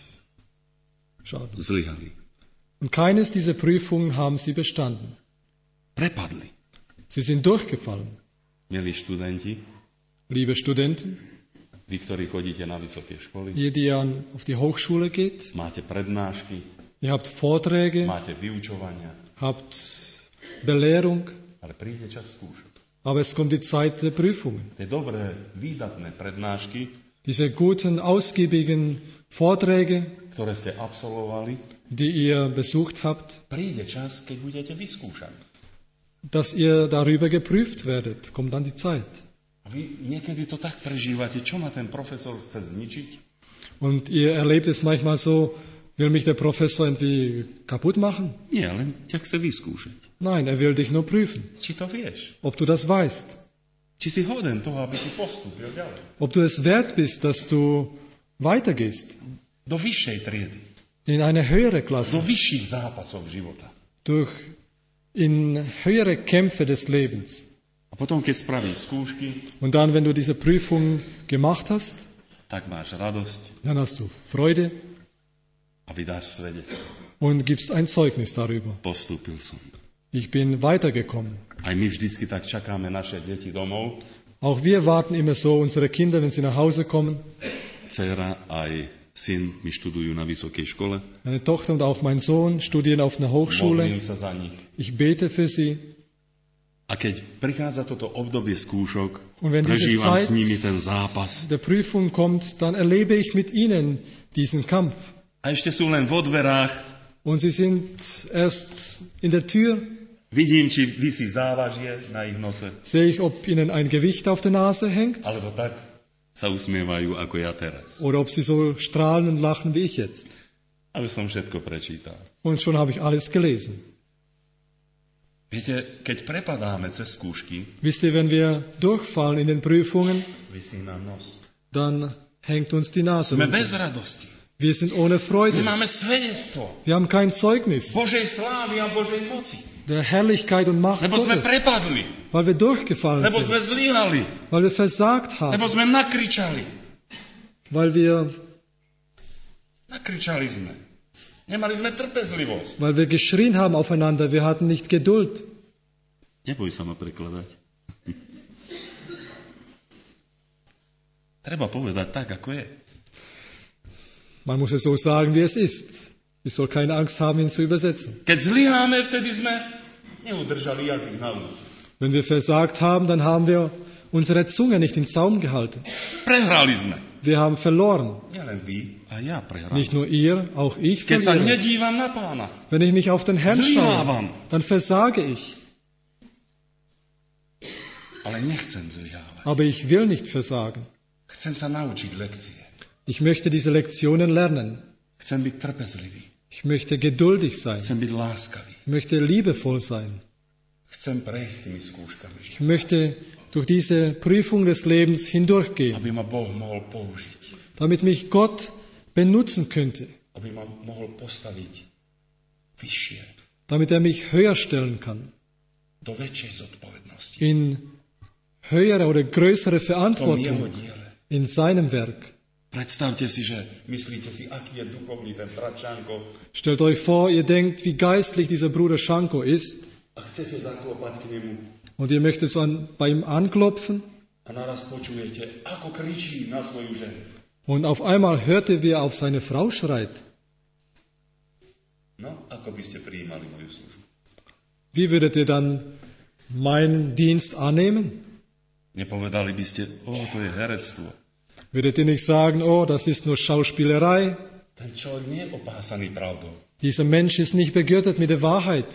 schade. Zlyhali. Und keines dieser Prüfungen haben sie bestanden. Prepadli. Sie sind durchgefallen. Milí študenti, Liebe Studenten, vy, ktorí chodíte na vysoké školy, ihr, die auf die Hochschule geht, máte prednášky, ihr habt Vorträge, máte vyučovania, habt Belehrung, ale príde čas skúšok. aber es kommt die Zeit der Prüfungen. Tie dobré, výdatné prednášky, Diese guten, ausgiebigen Vorträge, ktoré ste absolvovali, die ihr besucht habt, príde čas, keď budete vyskúšaní. dass ihr darüber geprüft werdet, kommt dann die Zeit. A vy niekedy to tak prežívate, čo ma ten profesor chce zničiť? Und ihr erlebt es manchmal so, will mich der Professor irgendwie kaputt machen? Nie, len ťa chce vyskúšať. Nein, er will dich nur prüfen, Či to vieš? ob du das weißt, Či si hoden toho, aby si postúpil ďalej? ob du es wert bist, dass du weitergehst Do vyššej triedy, in eine höhere do Klasse, vyšších zápasov života. in höhere Kämpfe des Lebens. A potom, keď spravíš skúšky, Und dann, wenn du diese Prüfung gemacht hast, tak máš radosť dann hast du Freude a vydáš svedectvo. und gibst ein Zeugnis darüber. Postúpil som. Ich bin weitergekommen. Aj my vždycky tak čakáme naše deti domov. Auch wir warten immer so unsere Kinder, wenn sie nach Hause kommen. Dcera aj syn mi študujú na vysokej škole. Meine Tochter und auch mein Sohn studieren auf einer Hochschule. Modlím sa za nich. Ich bete für sie. A keď prichádza toto obdobie skúšok, Und wenn diese prežívam Zeit s nimi ten zápas. der Prüfung kommt, dann erlebe ich mit ihnen diesen Kampf. A ešte sú len vo dverách. Und sie sind erst in der Tür. Vidím, či visí závažie na ich nose. Sehe ich, ob ihnen ein Gewicht auf der Nase hängt Alebo tak sa usmievajú, ako ja teraz. oder ob sie so strahlen und lachen wie ich jetzt. Aby som všetko prečítal. Und schon habe ich alles gelesen. Viete, keď prepadáme cez skúšky, Wisst ihr, wenn wir durchfallen in den Prüfungen, visí nám nos. dann hängt uns die Nase Sme runter. bez radosti. Wir sind ohne Freude. Nemáme svedectvo Wir haben kein Zeugnis Božej slávy a Božej moci. der Herrlichkeit und Macht Lebo sme Gottes, prepadli. weil wir durchgefallen Lebo sme sind, zlyhali. weil wir versagt haben, Lebo sme nakričali. Nakričali sme. Nemali sme trpezlivosť. weil wir geschrien haben aufeinander, wir hatten nicht Geduld. Neboj sa ma prekladať. Treba povedať tak, ako je. Man muss es so sagen, wie es ist. Ich soll keine Angst haben, ihn zu übersetzen. Keď zlyháme, vtedy sme neudržali jazyk na úst. Wenn wir versagt haben, dann haben wir unsere Zunge nicht in Zaum gehalten. Prehrali sme. Wir haben verloren. Nielen vy, a ja prehrám. Nicht nur ihr, auch ich Keď sa verliere. nedívam na Pána. Wenn ich nicht auf den Herrn Zlyhávam. schaue, dann versage ich. Ale nechcem zlyhávať. Aber ich will nicht versagen. Chcem sa naučiť lekcie. Ich möchte diese Lektionen lernen. Chcem byť trpezlivý. Ich möchte geduldig sein. Chcem byť láskavý. Ich möchte liebevoll sein. Chcem prejsť tými skúškami. Ich möchte durch diese Prüfung des Lebens hindurchgehen, Aby ma Boh mohol použiť. damit mich Gott benutzen könnte, Aby ma mohol postaviť vyššie. damit er mich höher stellen kann, Do väčšej zodpovednosti. in höhere oder größere V tom jeho Verantwortung diele. in seinem Werk. Predstavte si, že myslíte si, aký je duchovný ten brat Čanko Stellt euch vor, ihr denkt, wie geistlich dieser Bruder Schanko ist a chcete zaklopať k nemu und ihr möchtet so bei ihm anklopfen a naraz počujete, ako kričí na svoju ženu. und auf einmal hört ihr, wie er auf seine Frau schreit. No, ako by ste prijímali moju službu? Wie würdet ihr dann meinen Dienst annehmen? Nepovedali by ste, to je herectvo. Würdet ihr nicht sagen, oh, das ist nur Schauspielerei? Ten človek nie je opásaný pravdou. Dieser Mensch ist nicht begürtet mit der Wahrheit.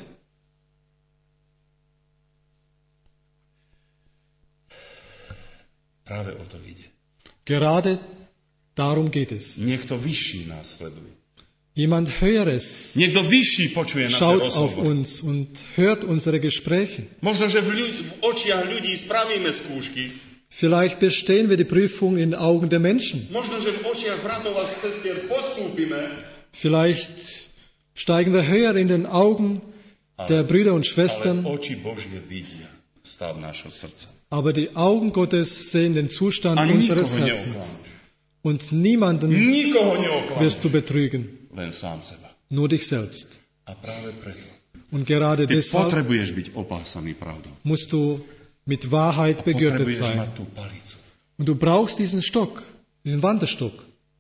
Práve o to ide. Gerade darum geht es. Niekto vyšší nás sleduje. Jemand Höheres Niekto vyšší počuje naše schaut auf rozhovory. uns und hört unsere Gespräche. Možno, že v očiach ľudí spravíme skúšky. Vielleicht bestehen wir die Prüfung in den Augen der Menschen. Možno, že v očiach bratov a sestier postúpime. Vielleicht steigen wir höher in den Augen der Brüder und Ale Schwestern. oči Božie vidia stav nášho srdca. Aber die Augen Gottes sehen den Zustand A unseres nikoho Herzens. neoklamáš. Und niemanden Nikoho neoklamáš. wirst du betrügen, Len sám seba. nur dich selbst. A práve preto. Und gerade Ty deshalb potrebuješ byť opásaný pravdou. musst du mit Wahrheit A begürtet potrebuješ sein. mať tú palicu. Und du brauchst diesen Stock, diesen Wanderstock.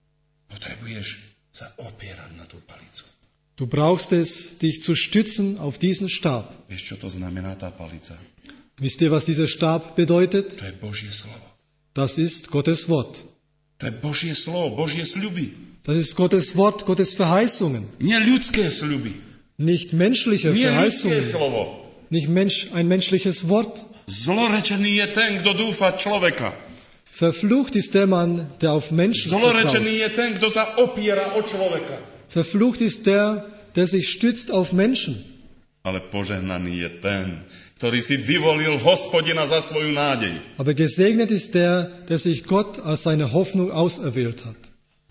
Potrebuješ sa opierať na tú palicu. Du brauchst es, dich zu stützen auf diesen Stab. Vieš, čo to znamená tá palica? Wisst ihr, was dieser Stab bedeutet? To je Božie slovo. Das ist Gottes Wort. To je Božie slovo, Božie sľuby. Das ist Gottes Wort, Gottes Verheißungen. Nie ľudské sľuby. Nicht menschliche Nie ľudské Verheißungen, slovo. nicht ein menschliches Wort. Zlorečený je ten, kto dúfa človeka. Verflucht ist der Mann, der auf Menschen Zlorečený vertraut. je ten, kto sa opiera o človeka. Verflucht ist der sich stützt auf Menschen. Ale požehnaný je ten, ktorý si vyvolil Hospodina za svoju nádej. Aber gesegnet ist der sich Gott als seine Hoffnung auserwählt hat.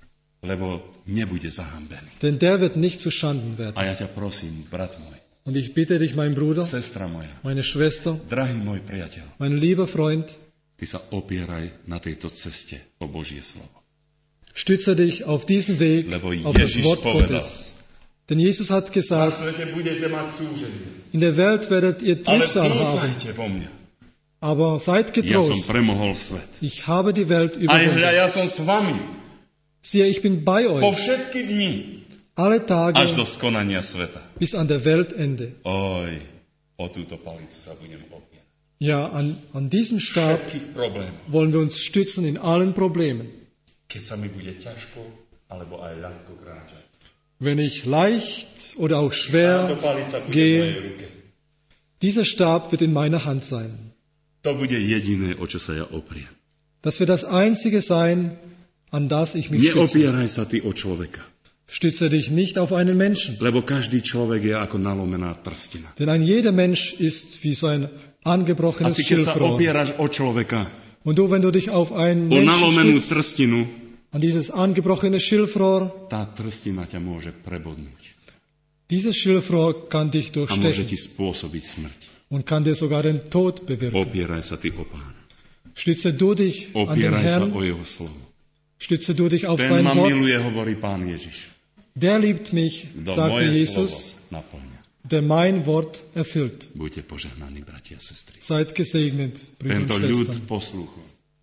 Lebo nebude zahambený. Denn der wird nicht zu Schanden werden. A ja ťa prosím, brat môj, Und ich bitte dich, mein Bruder, sestra moja, meine Schwester, drahý môj priateľ, mein lieber Freund, ty sa opieraj na tejto ceste o Božie slovo. stütze dich auf diesen Weg, Lebo auf das Ježiš Wort povedal, Gottes. Denn Jesus hat Na gesagt, svete budete mať súženie, in der Welt werdet ihr ale Trübsal haben, dúfajte vo mne. aber seid Ja som getrost. premohol svet. Ich habe die Welt Aj hľa, überwunden. ja som s vami Siehe, ich bin bei po euch všetky dni, alle Tage až do skonania sveta. bis an der Weltende. Oj, o túto palicu sa budem opierať. Ja, an diesem Stab Všetkých problémov. wollen wir uns stützen in allen Problemen. Keď sa mi bude ťažko, alebo aj ľahko kráčať. Wenn ich leicht oder auch Táto schwer palica bude v gehe, mojej ruke. dieser Stab wird in meiner Hand sein. To bude jediné, o čo sa ja opriem. Das wird das Einzige sein, an das ich mich stütze. Neopieraj sa ty o človeka, Stütze dich nicht auf einen Menschen. lebo každý človek je ako nalomená trstina. Denn ein jeder Mensch ist wie so ein A angebrochenes ty keď sa Schilfrohr. opieraš o človeka, Und du, wenn du dich auf einen o nalomenú Menschen stützt, trstinu, an dieses angebrochene Schilfrohr, tá trstina ťa môže prebodnúť dieses Schilfrohr kann dich a môže ti durchstechen spôsobiť smrť. und kann dir sogar den Tod bewirken. Opieraj sa ty o Pána. Stütze du dich an den Opieraj sa Herrn, o Jeho slovo. stütze du dich auf Ten sein ma Wort. miluje, hovorí Pán Ježiš. Der liebt mich, Kto sagte moje Jesus, slovo naplňa. der mein Wort erfüllt. Buďte požehnaní, bratia a sestry. Seid gesegnet, Brüder Tento und ľud Schwestern. poslúchol.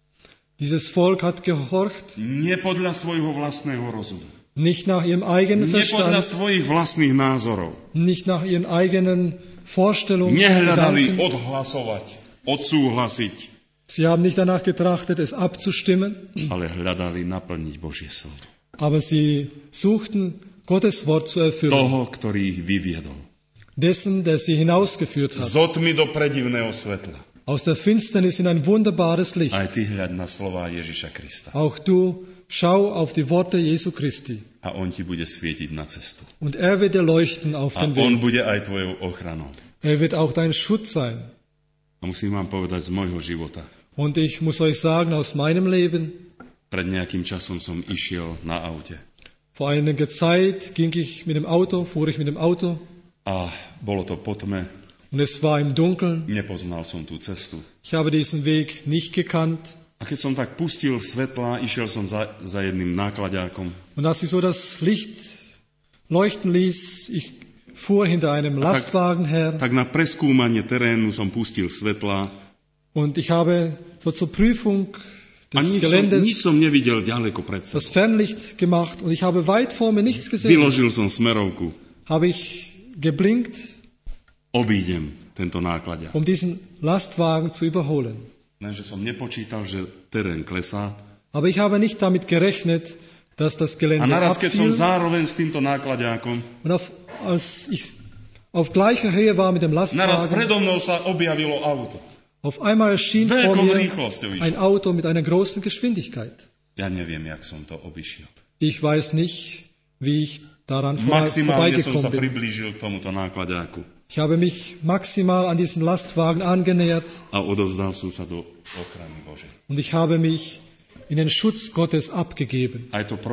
Dieses Volk hat gehorcht, Nie podľa svojho vlastného rozumu. nicht nach ihrem eigenen Nie podľa Verstand, svojich vlastných názorov. nicht nach ihren eigenen Vorstellungen, Nehľadali Gedanken. odhlasovať, odsúhlasiť, Sie haben nicht danach getrachtet, es abzustimmen, ale hľadali naplniť Božie slovo. aber sie suchten, Gottes Wort zu erfüllen. Toho, ktorý ich vyviedol. Dessen, der sie hinausgeführt hat. Z otmy do predivného svetla. Aus der Finsternis in ein wunderbares Licht. Aj ty hľaď na slová Ježiša Krista. Auch du schau auf die Worte Jesu Christi. A on ti bude svietiť na cestu. Und er wird dir leuchten auf A den on Weg. bude aj tvojou ochranou. Er wird auch dein Schutz sein. A musím vám povedať z môjho života. Und ich muss euch sagen, aus meinem Leben, Pred nejakým časom som išiel na aute. vor einiger Zeit fuhr ich mit dem Auto A bolo to po tme. und es war im Dunkeln. Nepoznal som tú cestu. Ich habe diesen Weg nicht gekannt. A keď som tak pustil svetlá, išiel som za jedným náklaďákom. Und als ich so das Licht leuchten ließ, ich fuhr hinter einem Lastwagen her Tak na preskúmanie terénu som pustil svetlá. und ich habe so zur Prüfung A des nič Geländes som nevidel ďaleko pred das sebou. Fernlicht gemacht und ich habe weit vor mir nichts gesehen. Vyložil som smerovku. Habe ich geblinkt, Obídem tento náklaďák. um diesen Lastwagen zu überholen. Lenže som nepočítal, že terén klesá. Aber ich habe nicht damit gerechnet, dass das A Gelände naraz, keď som abfiel. zároveň s týmto náklaďákom, Und als ich auf gleicher Höhe war mit dem naraz Lastwagen, predo mnou sa objavilo auto. auf einmal erschien vor Veľkou mir rýchlosťou ein išlo. Auto mit einer großen Geschwindigkeit. Ja neviem, jak som to obišiel. Ich weiß nicht, wie ich daran Maximálne som sa vorbeigekommen bin. priblížil k tomuto náklaďáku Ich habe mich maximal an diesem Lastwagen angenähert a odovzdal som sa do ochrany Božej. und ich habe mich in den Schutz Gottes abgegeben. Aj to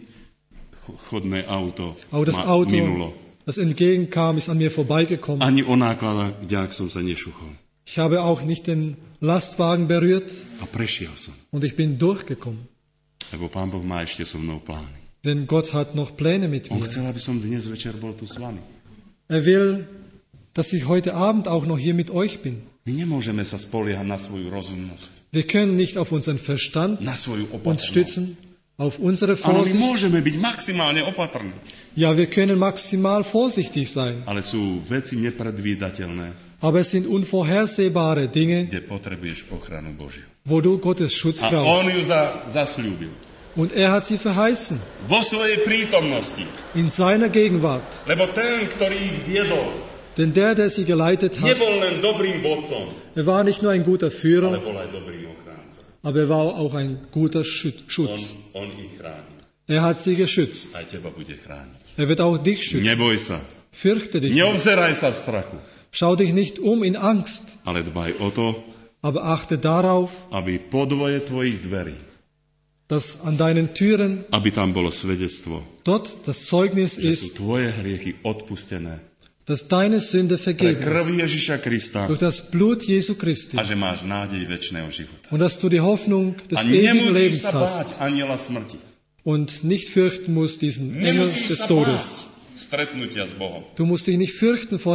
protichodné auto Aber das ma Auto, minulo. das entgegenkam, ist an mir vorbeigekommen. Ani o náklaďák som sa nešuchol. Ich habe auch nicht den Lastwagen berührt A prešiel som. und ich bin durchgekommen. Lebo Pán Boh má ešte so mnou plány. Denn Gott hat noch Pläne mit On mir. chcel, aby som dnes večer bol tu s vami. Er will, dass ich heute Abend auch noch hier mit euch bin. My nemôžeme sa spoliehať na svoju rozumnosť, Wir können nicht auf unseren Verstand na svoju uns opatrnosť. stützen, auf unsere Áno, my Vorsicht. môžeme byť maximálne opatrní, Ja, wir können maximal vorsichtig sein. ale sú veci nepredvídateľné, Aber es sind unvorhersehbare Dinge, kde potrebuješ ochranu Božiu. wo du Gottes Schutz A on brauchst. ju zasľúbil. Und er hat sie verheißen. Vo svojej prítomnosti. In seiner Gegenwart. Lebo ten, ktorý ich viedol, Denn der sie geleitet hat, nebol len dobrým vodcom, er war nicht nur ein guter ale Führer, bol aj dobrým ochráncom. aber er war auch ein guter Schutz. On ich chráni. Er hat sie geschützt. Aj teba bude chrániť. Er wird auch dich schützen. Neboj sa. Fürchte dich nicht. Neobzeraj sa v strachu. Schau dich nicht um in Angst, Ale dbaj o to, aber achte darauf, aby podvoje tvojich dverí, dass an deinen Türen aby tam bolo svedectvo, dort das Zeugnis že sú ist, tvoje hriechy odpustené dass deine Sünde pre vergeben krv ist Ježiša Krista durch das Blut Jesu Christi a že máš nádej večného života. und dass du die Hoffnung A des ewigen nemusíš Lebens sa báť hast aniela smrti. und nicht fürchten musst diesen Engel Nemusíš des sa Todes. báť stretnutia s Bohom. Du musst dich nicht fürchten vor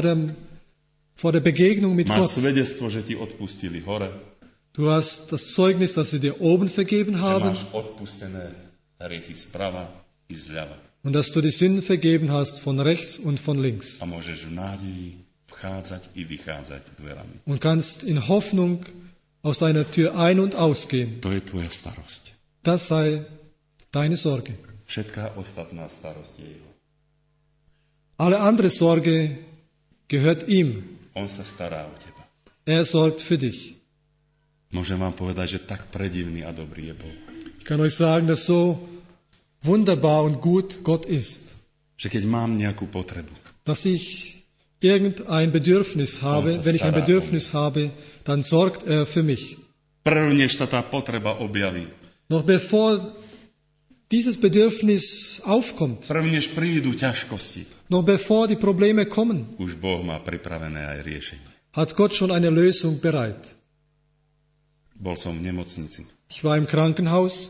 der Begegnung mit Máš Gott. svedectvo, že ti odpustili hore, Du hast das Zeugnis, dass sie dir oben vergeben že haben máš odpustené hriechy sprava i zľava. und dass du die Sünden vergeben hast von rechts und von links. A môžeš v nádeji vchádzať i vychádzať dverami. Und kannst in Hoffnung aus deiner Tür ein- und ausgehen. To je tvoja starosť. Das sei deine Sorge. Všetká ostatná starosť je jeho. Alle andere Sorge gehört ihm. On sa stará o teba. Er sorgt für dich. Môžem vám povedať, že tak predivný a dobrý je Boh. Ich kann euch sagen, dass so wunderbar und gut Gott ist, Že keď mám nejakú potrebu, dass ich irgendein Bedürfnis habe, wenn ich ein Bedürfnis habe, dann sorgt er für mich. prv než sa tá potreba objaví, Noch bevor dieses Bedürfnis aufkommt, prv než prídu ťažkosti, noch bevor die Probleme kommen, už Boh má pripravené aj riešenie. hat Gott schon eine Lösung bereit. Bol som v nemocnici Ich war im Krankenhaus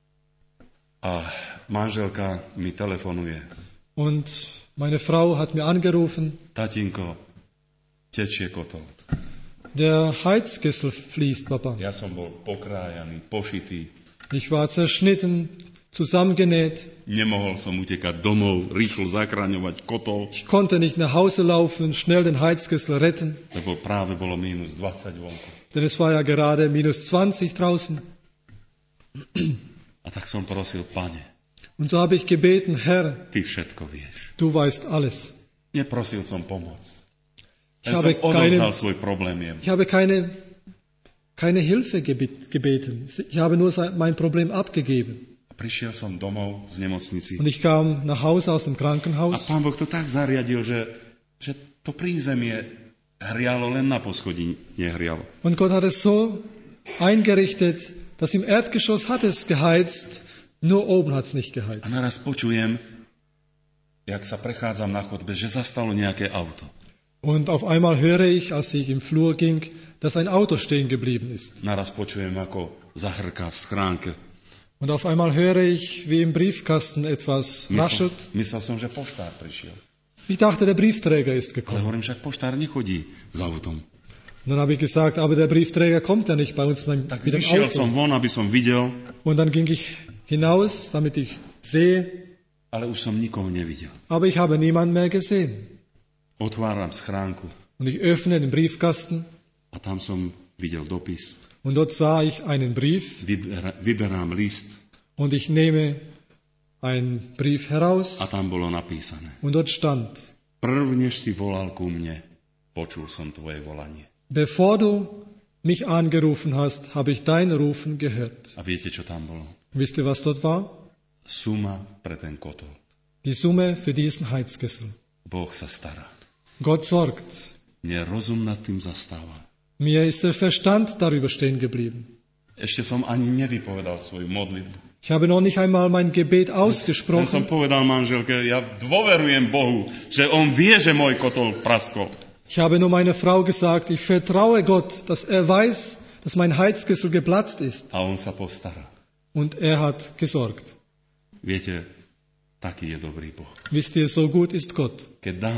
a manželka mi telefonuje. und meine Frau hat mir angerufen, Tatinko, tečie kotol. der Heizkessel fließt, Papa. Ja som bol pokrájaný, pošitý. Ich war zerschnitten, zusammengenäht. Nemohol som utekať domov, rýchlo zachraňovať kotol, Ich konnte nicht nach Hause laufen, schnell den Heizkessel retten, lebo práve bolo minus 20 vonku. denn es war ja gerade minus 20 draußen. A tak som prosil, Pane, Und so habe ich gebeten, Herr, Ty všetko vieš. du weißt alles. Neprosil som pomoc. Ich Ja habe som odovzdal svoj problém jemu. Ich habe keine keine Hilfe gebeten. Ich habe nur mein Problem abgegeben. Prišiel som domov z nemocnici. Und ich kam nach Hause aus dem A Krankenhaus. Pán Boh to tak zariadil, že to prízemie hrialo, len na poschodí nehrialo. Und Gott hat es so eingerichtet, dass im Erdgeschoss hat es geheizt, nur oben hat es nicht A geheizt. naraz počujem, jak sa prechádzam na chodbe, že zastalo nejaké auto. Und auf einmal höre ich, als ich im Flur ging, dass ein Auto stehen geblieben ist. Naraz počujem, ako zahrká v schránke. Und auf einmal höre ich, wie im Briefkasten etwas raschelt. Myslel som, že poštár prišiel. Ich dachte, der Briefträger ist Ale gekommen. hovorím, však poštár nechodí s autom. Und dann habe ich gesagt, aber der Briefträger kommt ja nicht bei uns mit Tak dem vyšiel som Auto. von, aby som videl, Und dann ging ich hinaus, damit ich sehe, ale už som nikoho nevidel. aber ich habe niemanden mehr gesehen. Otváram schránku Und ich öffne den Briefkasten a tam som videl dopis. und dort sah ich einen Brief Vyberám list und ich nehme einen Brief heraus a tam bolo napísané. und dort stand, Prv, než si volal ku mne, počul som tvoje volanie. bevor du mich angerufen hast, habe ich dein Rufen gehört. A viete, čo tam bolo? Wisst ihr, was dort war? Suma pre ten kotol. Die Summe für diesen Heizkessel. Boh sa stará. Gott sorgt. Mne rozum nad tým zastáva. Mir ist der Verstand darüber stehen geblieben. Ešte som ani nevypovedal svoju modlitbu. Ich habe noch nicht einmal mein Gebet Len som ausgesprochen. povedal manželke, ja dôverujem Bohu, že on vie, že môj kotol praskol. Ich habe nur meiner Frau gesagt, ich vertraue Gott, dass er weiß, dass mein Heizkessel geplatzt ist. A on sa postará. Und er hat gesorgt. Viete, taký je dobrý Boh. Wisst ihr, so gut ist Gott. Keď dá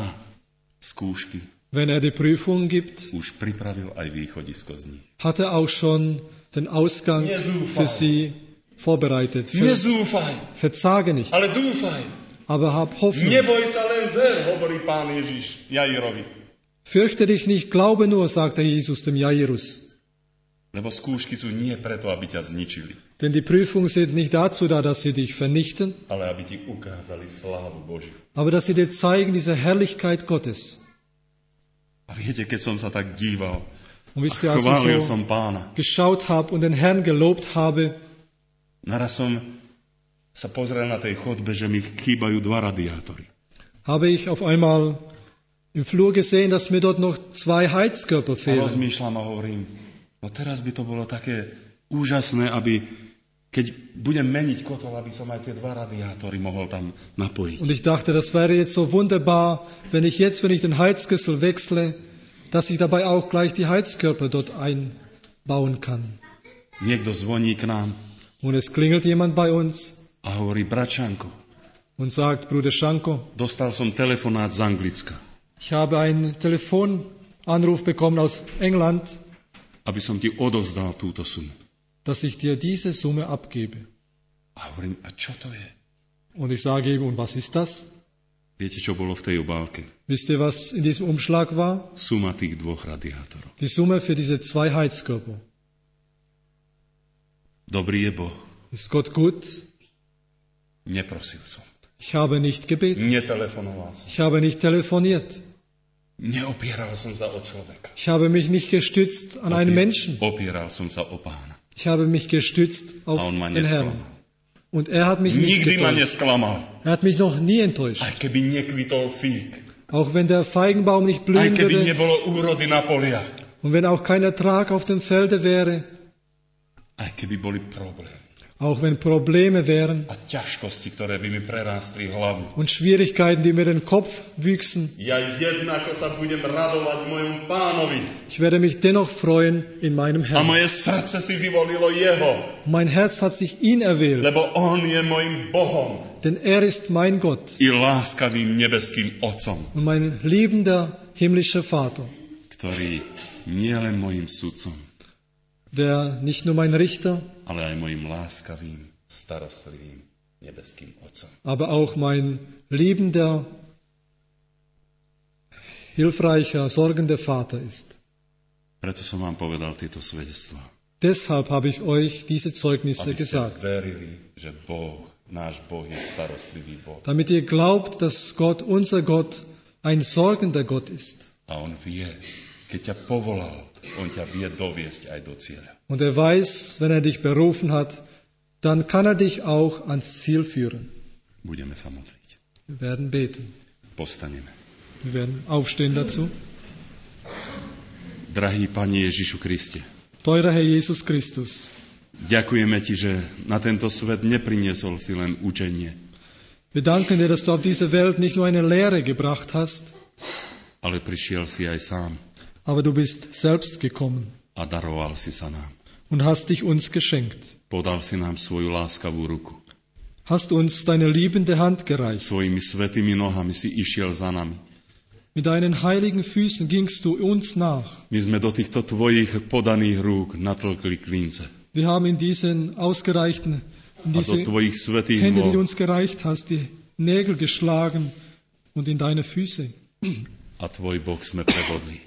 skúšky, Wenn er die Prüfung gibt, už pripravil aj východisko z nich. hat er auch schon den Ausgang für sie vorbereitet. Nezúfaj, Verzage nicht, ale dúfaj. aber hab Hoffnung. Neboj sa, len ver, hovorí Pán Ježiš Jairovi. Fürchte dich nicht, glaube nur, sagte Jesus dem Jairus. Lebo skúšky sú nie preto, aby ťa zničili, Denn die Prüfungen sind nicht dazu da, dass sie dich vernichten, ale aby ti ukázali slávu Božiu. aber dass sie dir zeigen diese Herrlichkeit Gottes. A viete, keď som sa tak díval Und wisst a ihr, als chválil ich so som Pána, geschaut habe und den Herrn gelobt habe, naraz som sa pozrel na tej chodbe, že mi chýbajú 2 radiátory. habe ich auf einmal im Flur gesehen, dass mir dort noch 2 Heizkörper A fehlen. rozmýšľam a hovorím, no teraz by to bolo také úžasné, aby keď budem meniť kotol, aby som aj tie 2 radiátory mohol tam napojiť. Und ich dachte, das wäre jetzt so wunderbar, wenn ich den Heizkessel wechsle, dass ich dabei auch gleich die Heizkörper dort einbauen kann. Niekto zvoní k nám Und es klingelt jemand bei uns a hovorí, bračanko, und sagt, Bruder Schanko, dostal som telefonát z Anglicka, ich habe einen Telefonanruf bekommen aus England, aby som ti odovzdal túto sumu. dass ich dir diese Summe abgebe. A hovorím, a čo to je? Und ich sage ihm, und was ist das? Viete, čo bolo v tej obálke? Wisst ihr, was in diesem Umschlag war? Suma tých 2 radiátorov. Die Summe für diese 2 Heizkörper. Dobrý je Boh. Ist Gott gut? Neprosil som. Ich habe nicht gebetet. Netelefonoval som. Ich habe nicht telefoniert. Neopieral som sa o človeka. Ich habe mich nicht gestützt an einen Menschen. Opieral som sa o Pána. Ich habe mich gestützt auf A on ma den Herrn. nesklamal. Und er hat mich nicht Nikdy ma getäuscht. nesklamal. Er hat mich noch nie enttäuscht. Aj keby nekvitol fík. Auch wenn der Feigenbaum nicht Aj blühen keby würde nebolo úrody na poliach. und wenn auch kein Ertrag auf dem Felde wäre, Aj keby boli problémy. auch wenn Probleme wären A ťažkosti, ktoré by mi prerástli hlavu. und Schwierigkeiten, die mir den Kopf wüchsen, Ja jednako sa budem radovať v mojom Pánovi. ich werde mich dennoch freuen in meinem A Herrn. moje srdce si vyvolilo Jeho. Mein Herz hat sich ihn erwählt, Lebo On je mojim Bohom denn er ist mein Gott i láskavým nebeským Otcom, und mein liebender himmlischer Vater, ktorý nie len mojim sudcom, der nicht nur mein Richter, ale aj mojim láskavým, starostlivým nebeským Otcom. aber auch mein liebender, hilfreicher, sorgender Vater ist. Preto som vám povedal tieto svedectvá. Deshalb habe ich euch diese Zeugnisse Aby ste gesagt, verili, že Boh, náš Boh je starostlivý Boh. damit ihr glaubt, dass Gott, unser Gott, ein sorgender Gott ist. A On vie, Keď ťa povolal, on ťa vie doviesť aj do cieľa. Und er weiß, wenn er dich berufen hat, dann kann er dich auch ans Ziel führen. Budeme sa modliť. Wir werden beten. Postaneme. Wir werden aufstehen dazu. Drahý Pane Ježišu Kriste, Teurer Herr Jesus Christus, ďakujeme Ti, že na tento svet nepriniesol si len učenie, wir danken dir, dass du auf diese Welt nicht nur eine Lehre gebracht hast, ale prišiel si aj sám aber du bist selbst gekommen a daroval si sa nám. und hast dich uns geschenkt. Podal si nám svoju láskavú ruku. Hast uns deine liebende Hand gereicht. Svojimi svätými nohami si išiel za nami. Mit deinen heiligen Füßen gingst du uns nach. My sme do týchto tvojich podaných rúk natlkli klince. Wir haben in diesen ausgereichten, in A do diese tvojich svätých Hände, die du nôh uns gereicht hast, die Nägel geschlagen und in deine Füße. a tvoj bok sme prebodli.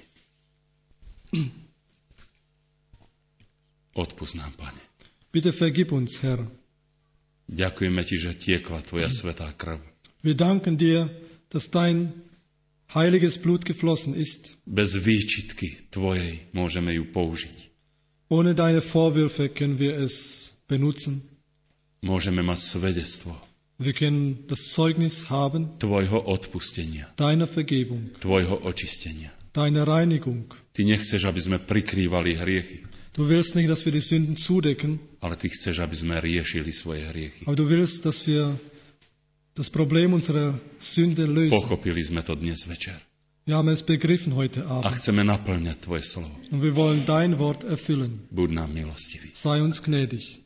Odpusť nám, Pane. Bitte vergib uns, Herr. Ďakujeme Ti, že tiekla Tvoja svätá krv. Wir danken dir, dass dein heiliges Blut geflossen ist. Bez výčitky Tvojej môžeme ju použiť. Ohne deine Vorwürfe können wir es benutzen. Môžeme mať svedectvo Wir können das Zeugnis haben Tvojho odpustenia, deiner Vergebung, Tvojho očistenia. deiner Reinigung. Ty nechceš, aby sme prikrývali hriechy, Du willst nicht, dass wir die Sünden zudecken, ale Ty chceš, aby sme riešili svoje hriechy. aber du willst, dass wir das Problem unserer Sünde lösen. Pochopili sme to dnes večer Wir haben es begriffen heute a Abend chceme naplňať Tvoje slovo. und wir wollen dein Wort erfüllen. Buď nám milostivý. Sei uns gnädig.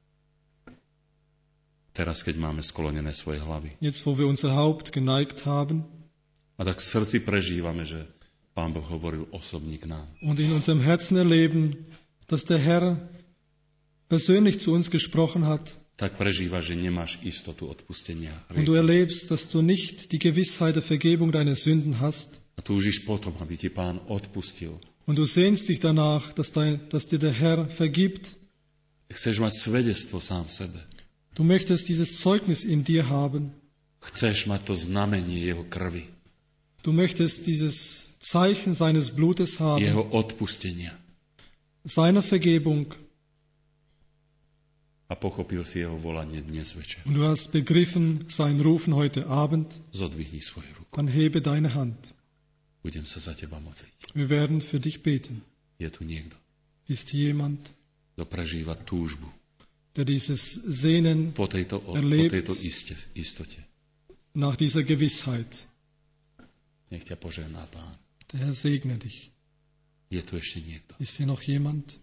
Teraz, keď máme sklonené svoje hlavy. Jetzt, wo wir unser Haupt geneigt haben A tak v srdci prežívame, že Pán Boh hovoril osobne k nám. und in unserem Herzen erleben, dass der Herr persönlich zu uns gesprochen hat, Tak prežíva, že nemáš istotu odpustenia und du hriechu. erlebst, dass du nicht die Gewissheit der Vergebung deiner Sünden hast, A túžiš potom, aby ti Pán odpustil. und du sehnst dich danach, dass dir der Herr vergibt. Chceš mať svedectvo sám v sebe. Du möchtest dieses Zeugnis in dir haben. Chceš mať to znamenie Jeho krvi, Du möchtest dieses Zeichen seines Blutes haben, Jeho odpustenia. seiner Vergebung. A pochopil si Jeho volanie dnes večer. Und du hast begriffen sein Rufen heute Abend, Zodvihni svoju ruku. dann hebe deine Hand. Budem sa za teba modliť. Wir werden für dich beten. Je tu niekto, Ist jemand, kto prežíva túžbu der dieses Sehnen po tejto erlebt istote. nach dieser Gewissheit? Nech ťa požehná Pán. Der Herr segne dich. Je tu ešte niekto. Ist hier noch jemand?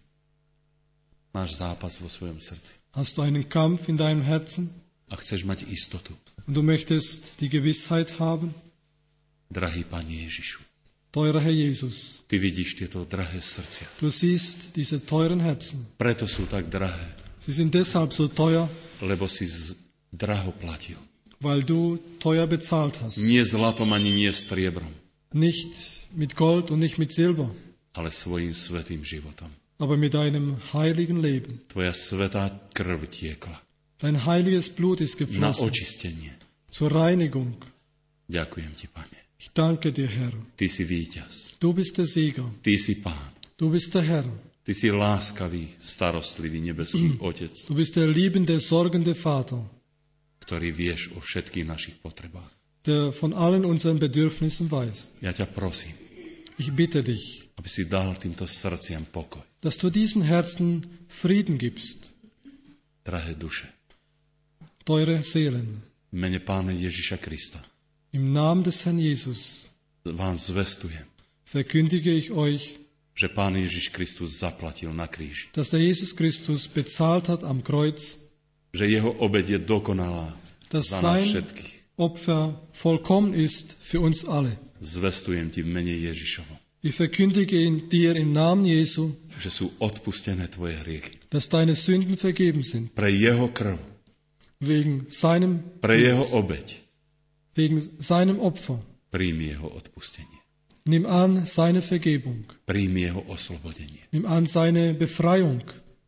Máš zápas vo svojom srdci Hast du einen Kampf in deinem Herzen a chceš mať istotu. und du möchtest die Gewissheit haben? Drahý Pane Ježišu, Teurer Herr Jesus, Ty vidíš tieto drahé srdcia. du siehst diese teuren Herzen. Preto sú tak drahé, Sie sind deshalb so teuer, lebo si draho platil. weil du teuer bezahlt hast. Nie zlatom ani nie striebrom, Nicht mit Gold und nicht mit Silber, ale svojim svätým životom. aber mit deinem heiligen Leben. Tvoja svätá krv tiekla Dein heiliges Blut ist na geflossen očistenie. zur Reinigung. Ďakujem Ti, Pane. Ich danke dir, Herr. Ty si víťaz. Du bist der Sieger. Ty si Pán. Du bist der Herr. Ty si láskavý, starostlivý nebeský Otec, Du bist der liebende, sorgende Vater, ktorý vieš o všetkých našich potrebách. der von allen unseren Bedürfnissen weiß. Ja ťa prosím, Ich bitte dich, aby si dal týmto srdciam pokoj. dass du diesen Herzen Frieden gibst, Drahé duše, teure Seelen. v mene Pána Ježiša Krista Im Namen des Herrn Jesus vám zvestujem, verkündige ich euch, že Pán Ježiš Kristus zaplatil na kríži. dass der Jesus Christus bezahlt hat am Kreuz, Že jeho obed je dokonalá dass za nás sein všetkých. Opfer vollkommen ist für uns alle. Zvestujem ti v mene Ježišovom, Ich verkündige dir im Namen Jesu, že sú odpustené tvoje hriechy. dass deine Sünden vergeben sind, Pre jeho krv, wegen seinem pre jeho obeď, wegen seinem Opfer. príjmi jeho odpustenie. Nimm an seine Vergebung. Príjmi jeho oslobodenie. Nimm an seine Befreiung.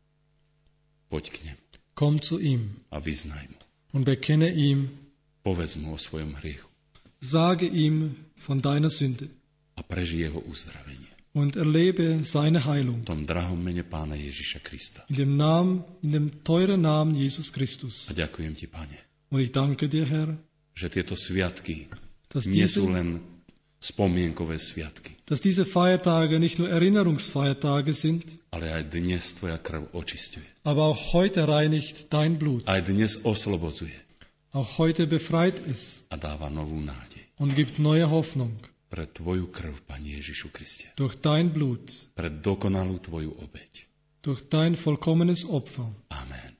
Poď k nemu Komm zu ihm a vyznaj mu. und bekenne ihm, Povedz mu o svojom hriechu sage ihm von deiner Sünde a prežij jeho uzdravenie. und erlebe seine Heilung. V tom drahom mene Pána Ježiša Krista. In dem teuren Namen Jesus Christus. A ďakujem ti, Pane, Und ich danke dir, Herr, že tieto sviatky dass nie sú diese, len spomienkové sviatky, dass diese Feiertage nicht nur Erinnerungsfeiertage sind, ale aj dnes tvoja krv očisťuje. aber auch heute reinigt dein Blut. Aj dnes oslobodzuje Auch heute befreit es a dáva novú nádej. und gibt neue Hoffnung Pre tvoju krv, Pane Ježišu Kriste. durch dein Blut, Pre dokonalú tvoju obeť. durch dein vollkommenes Opfer. Amen.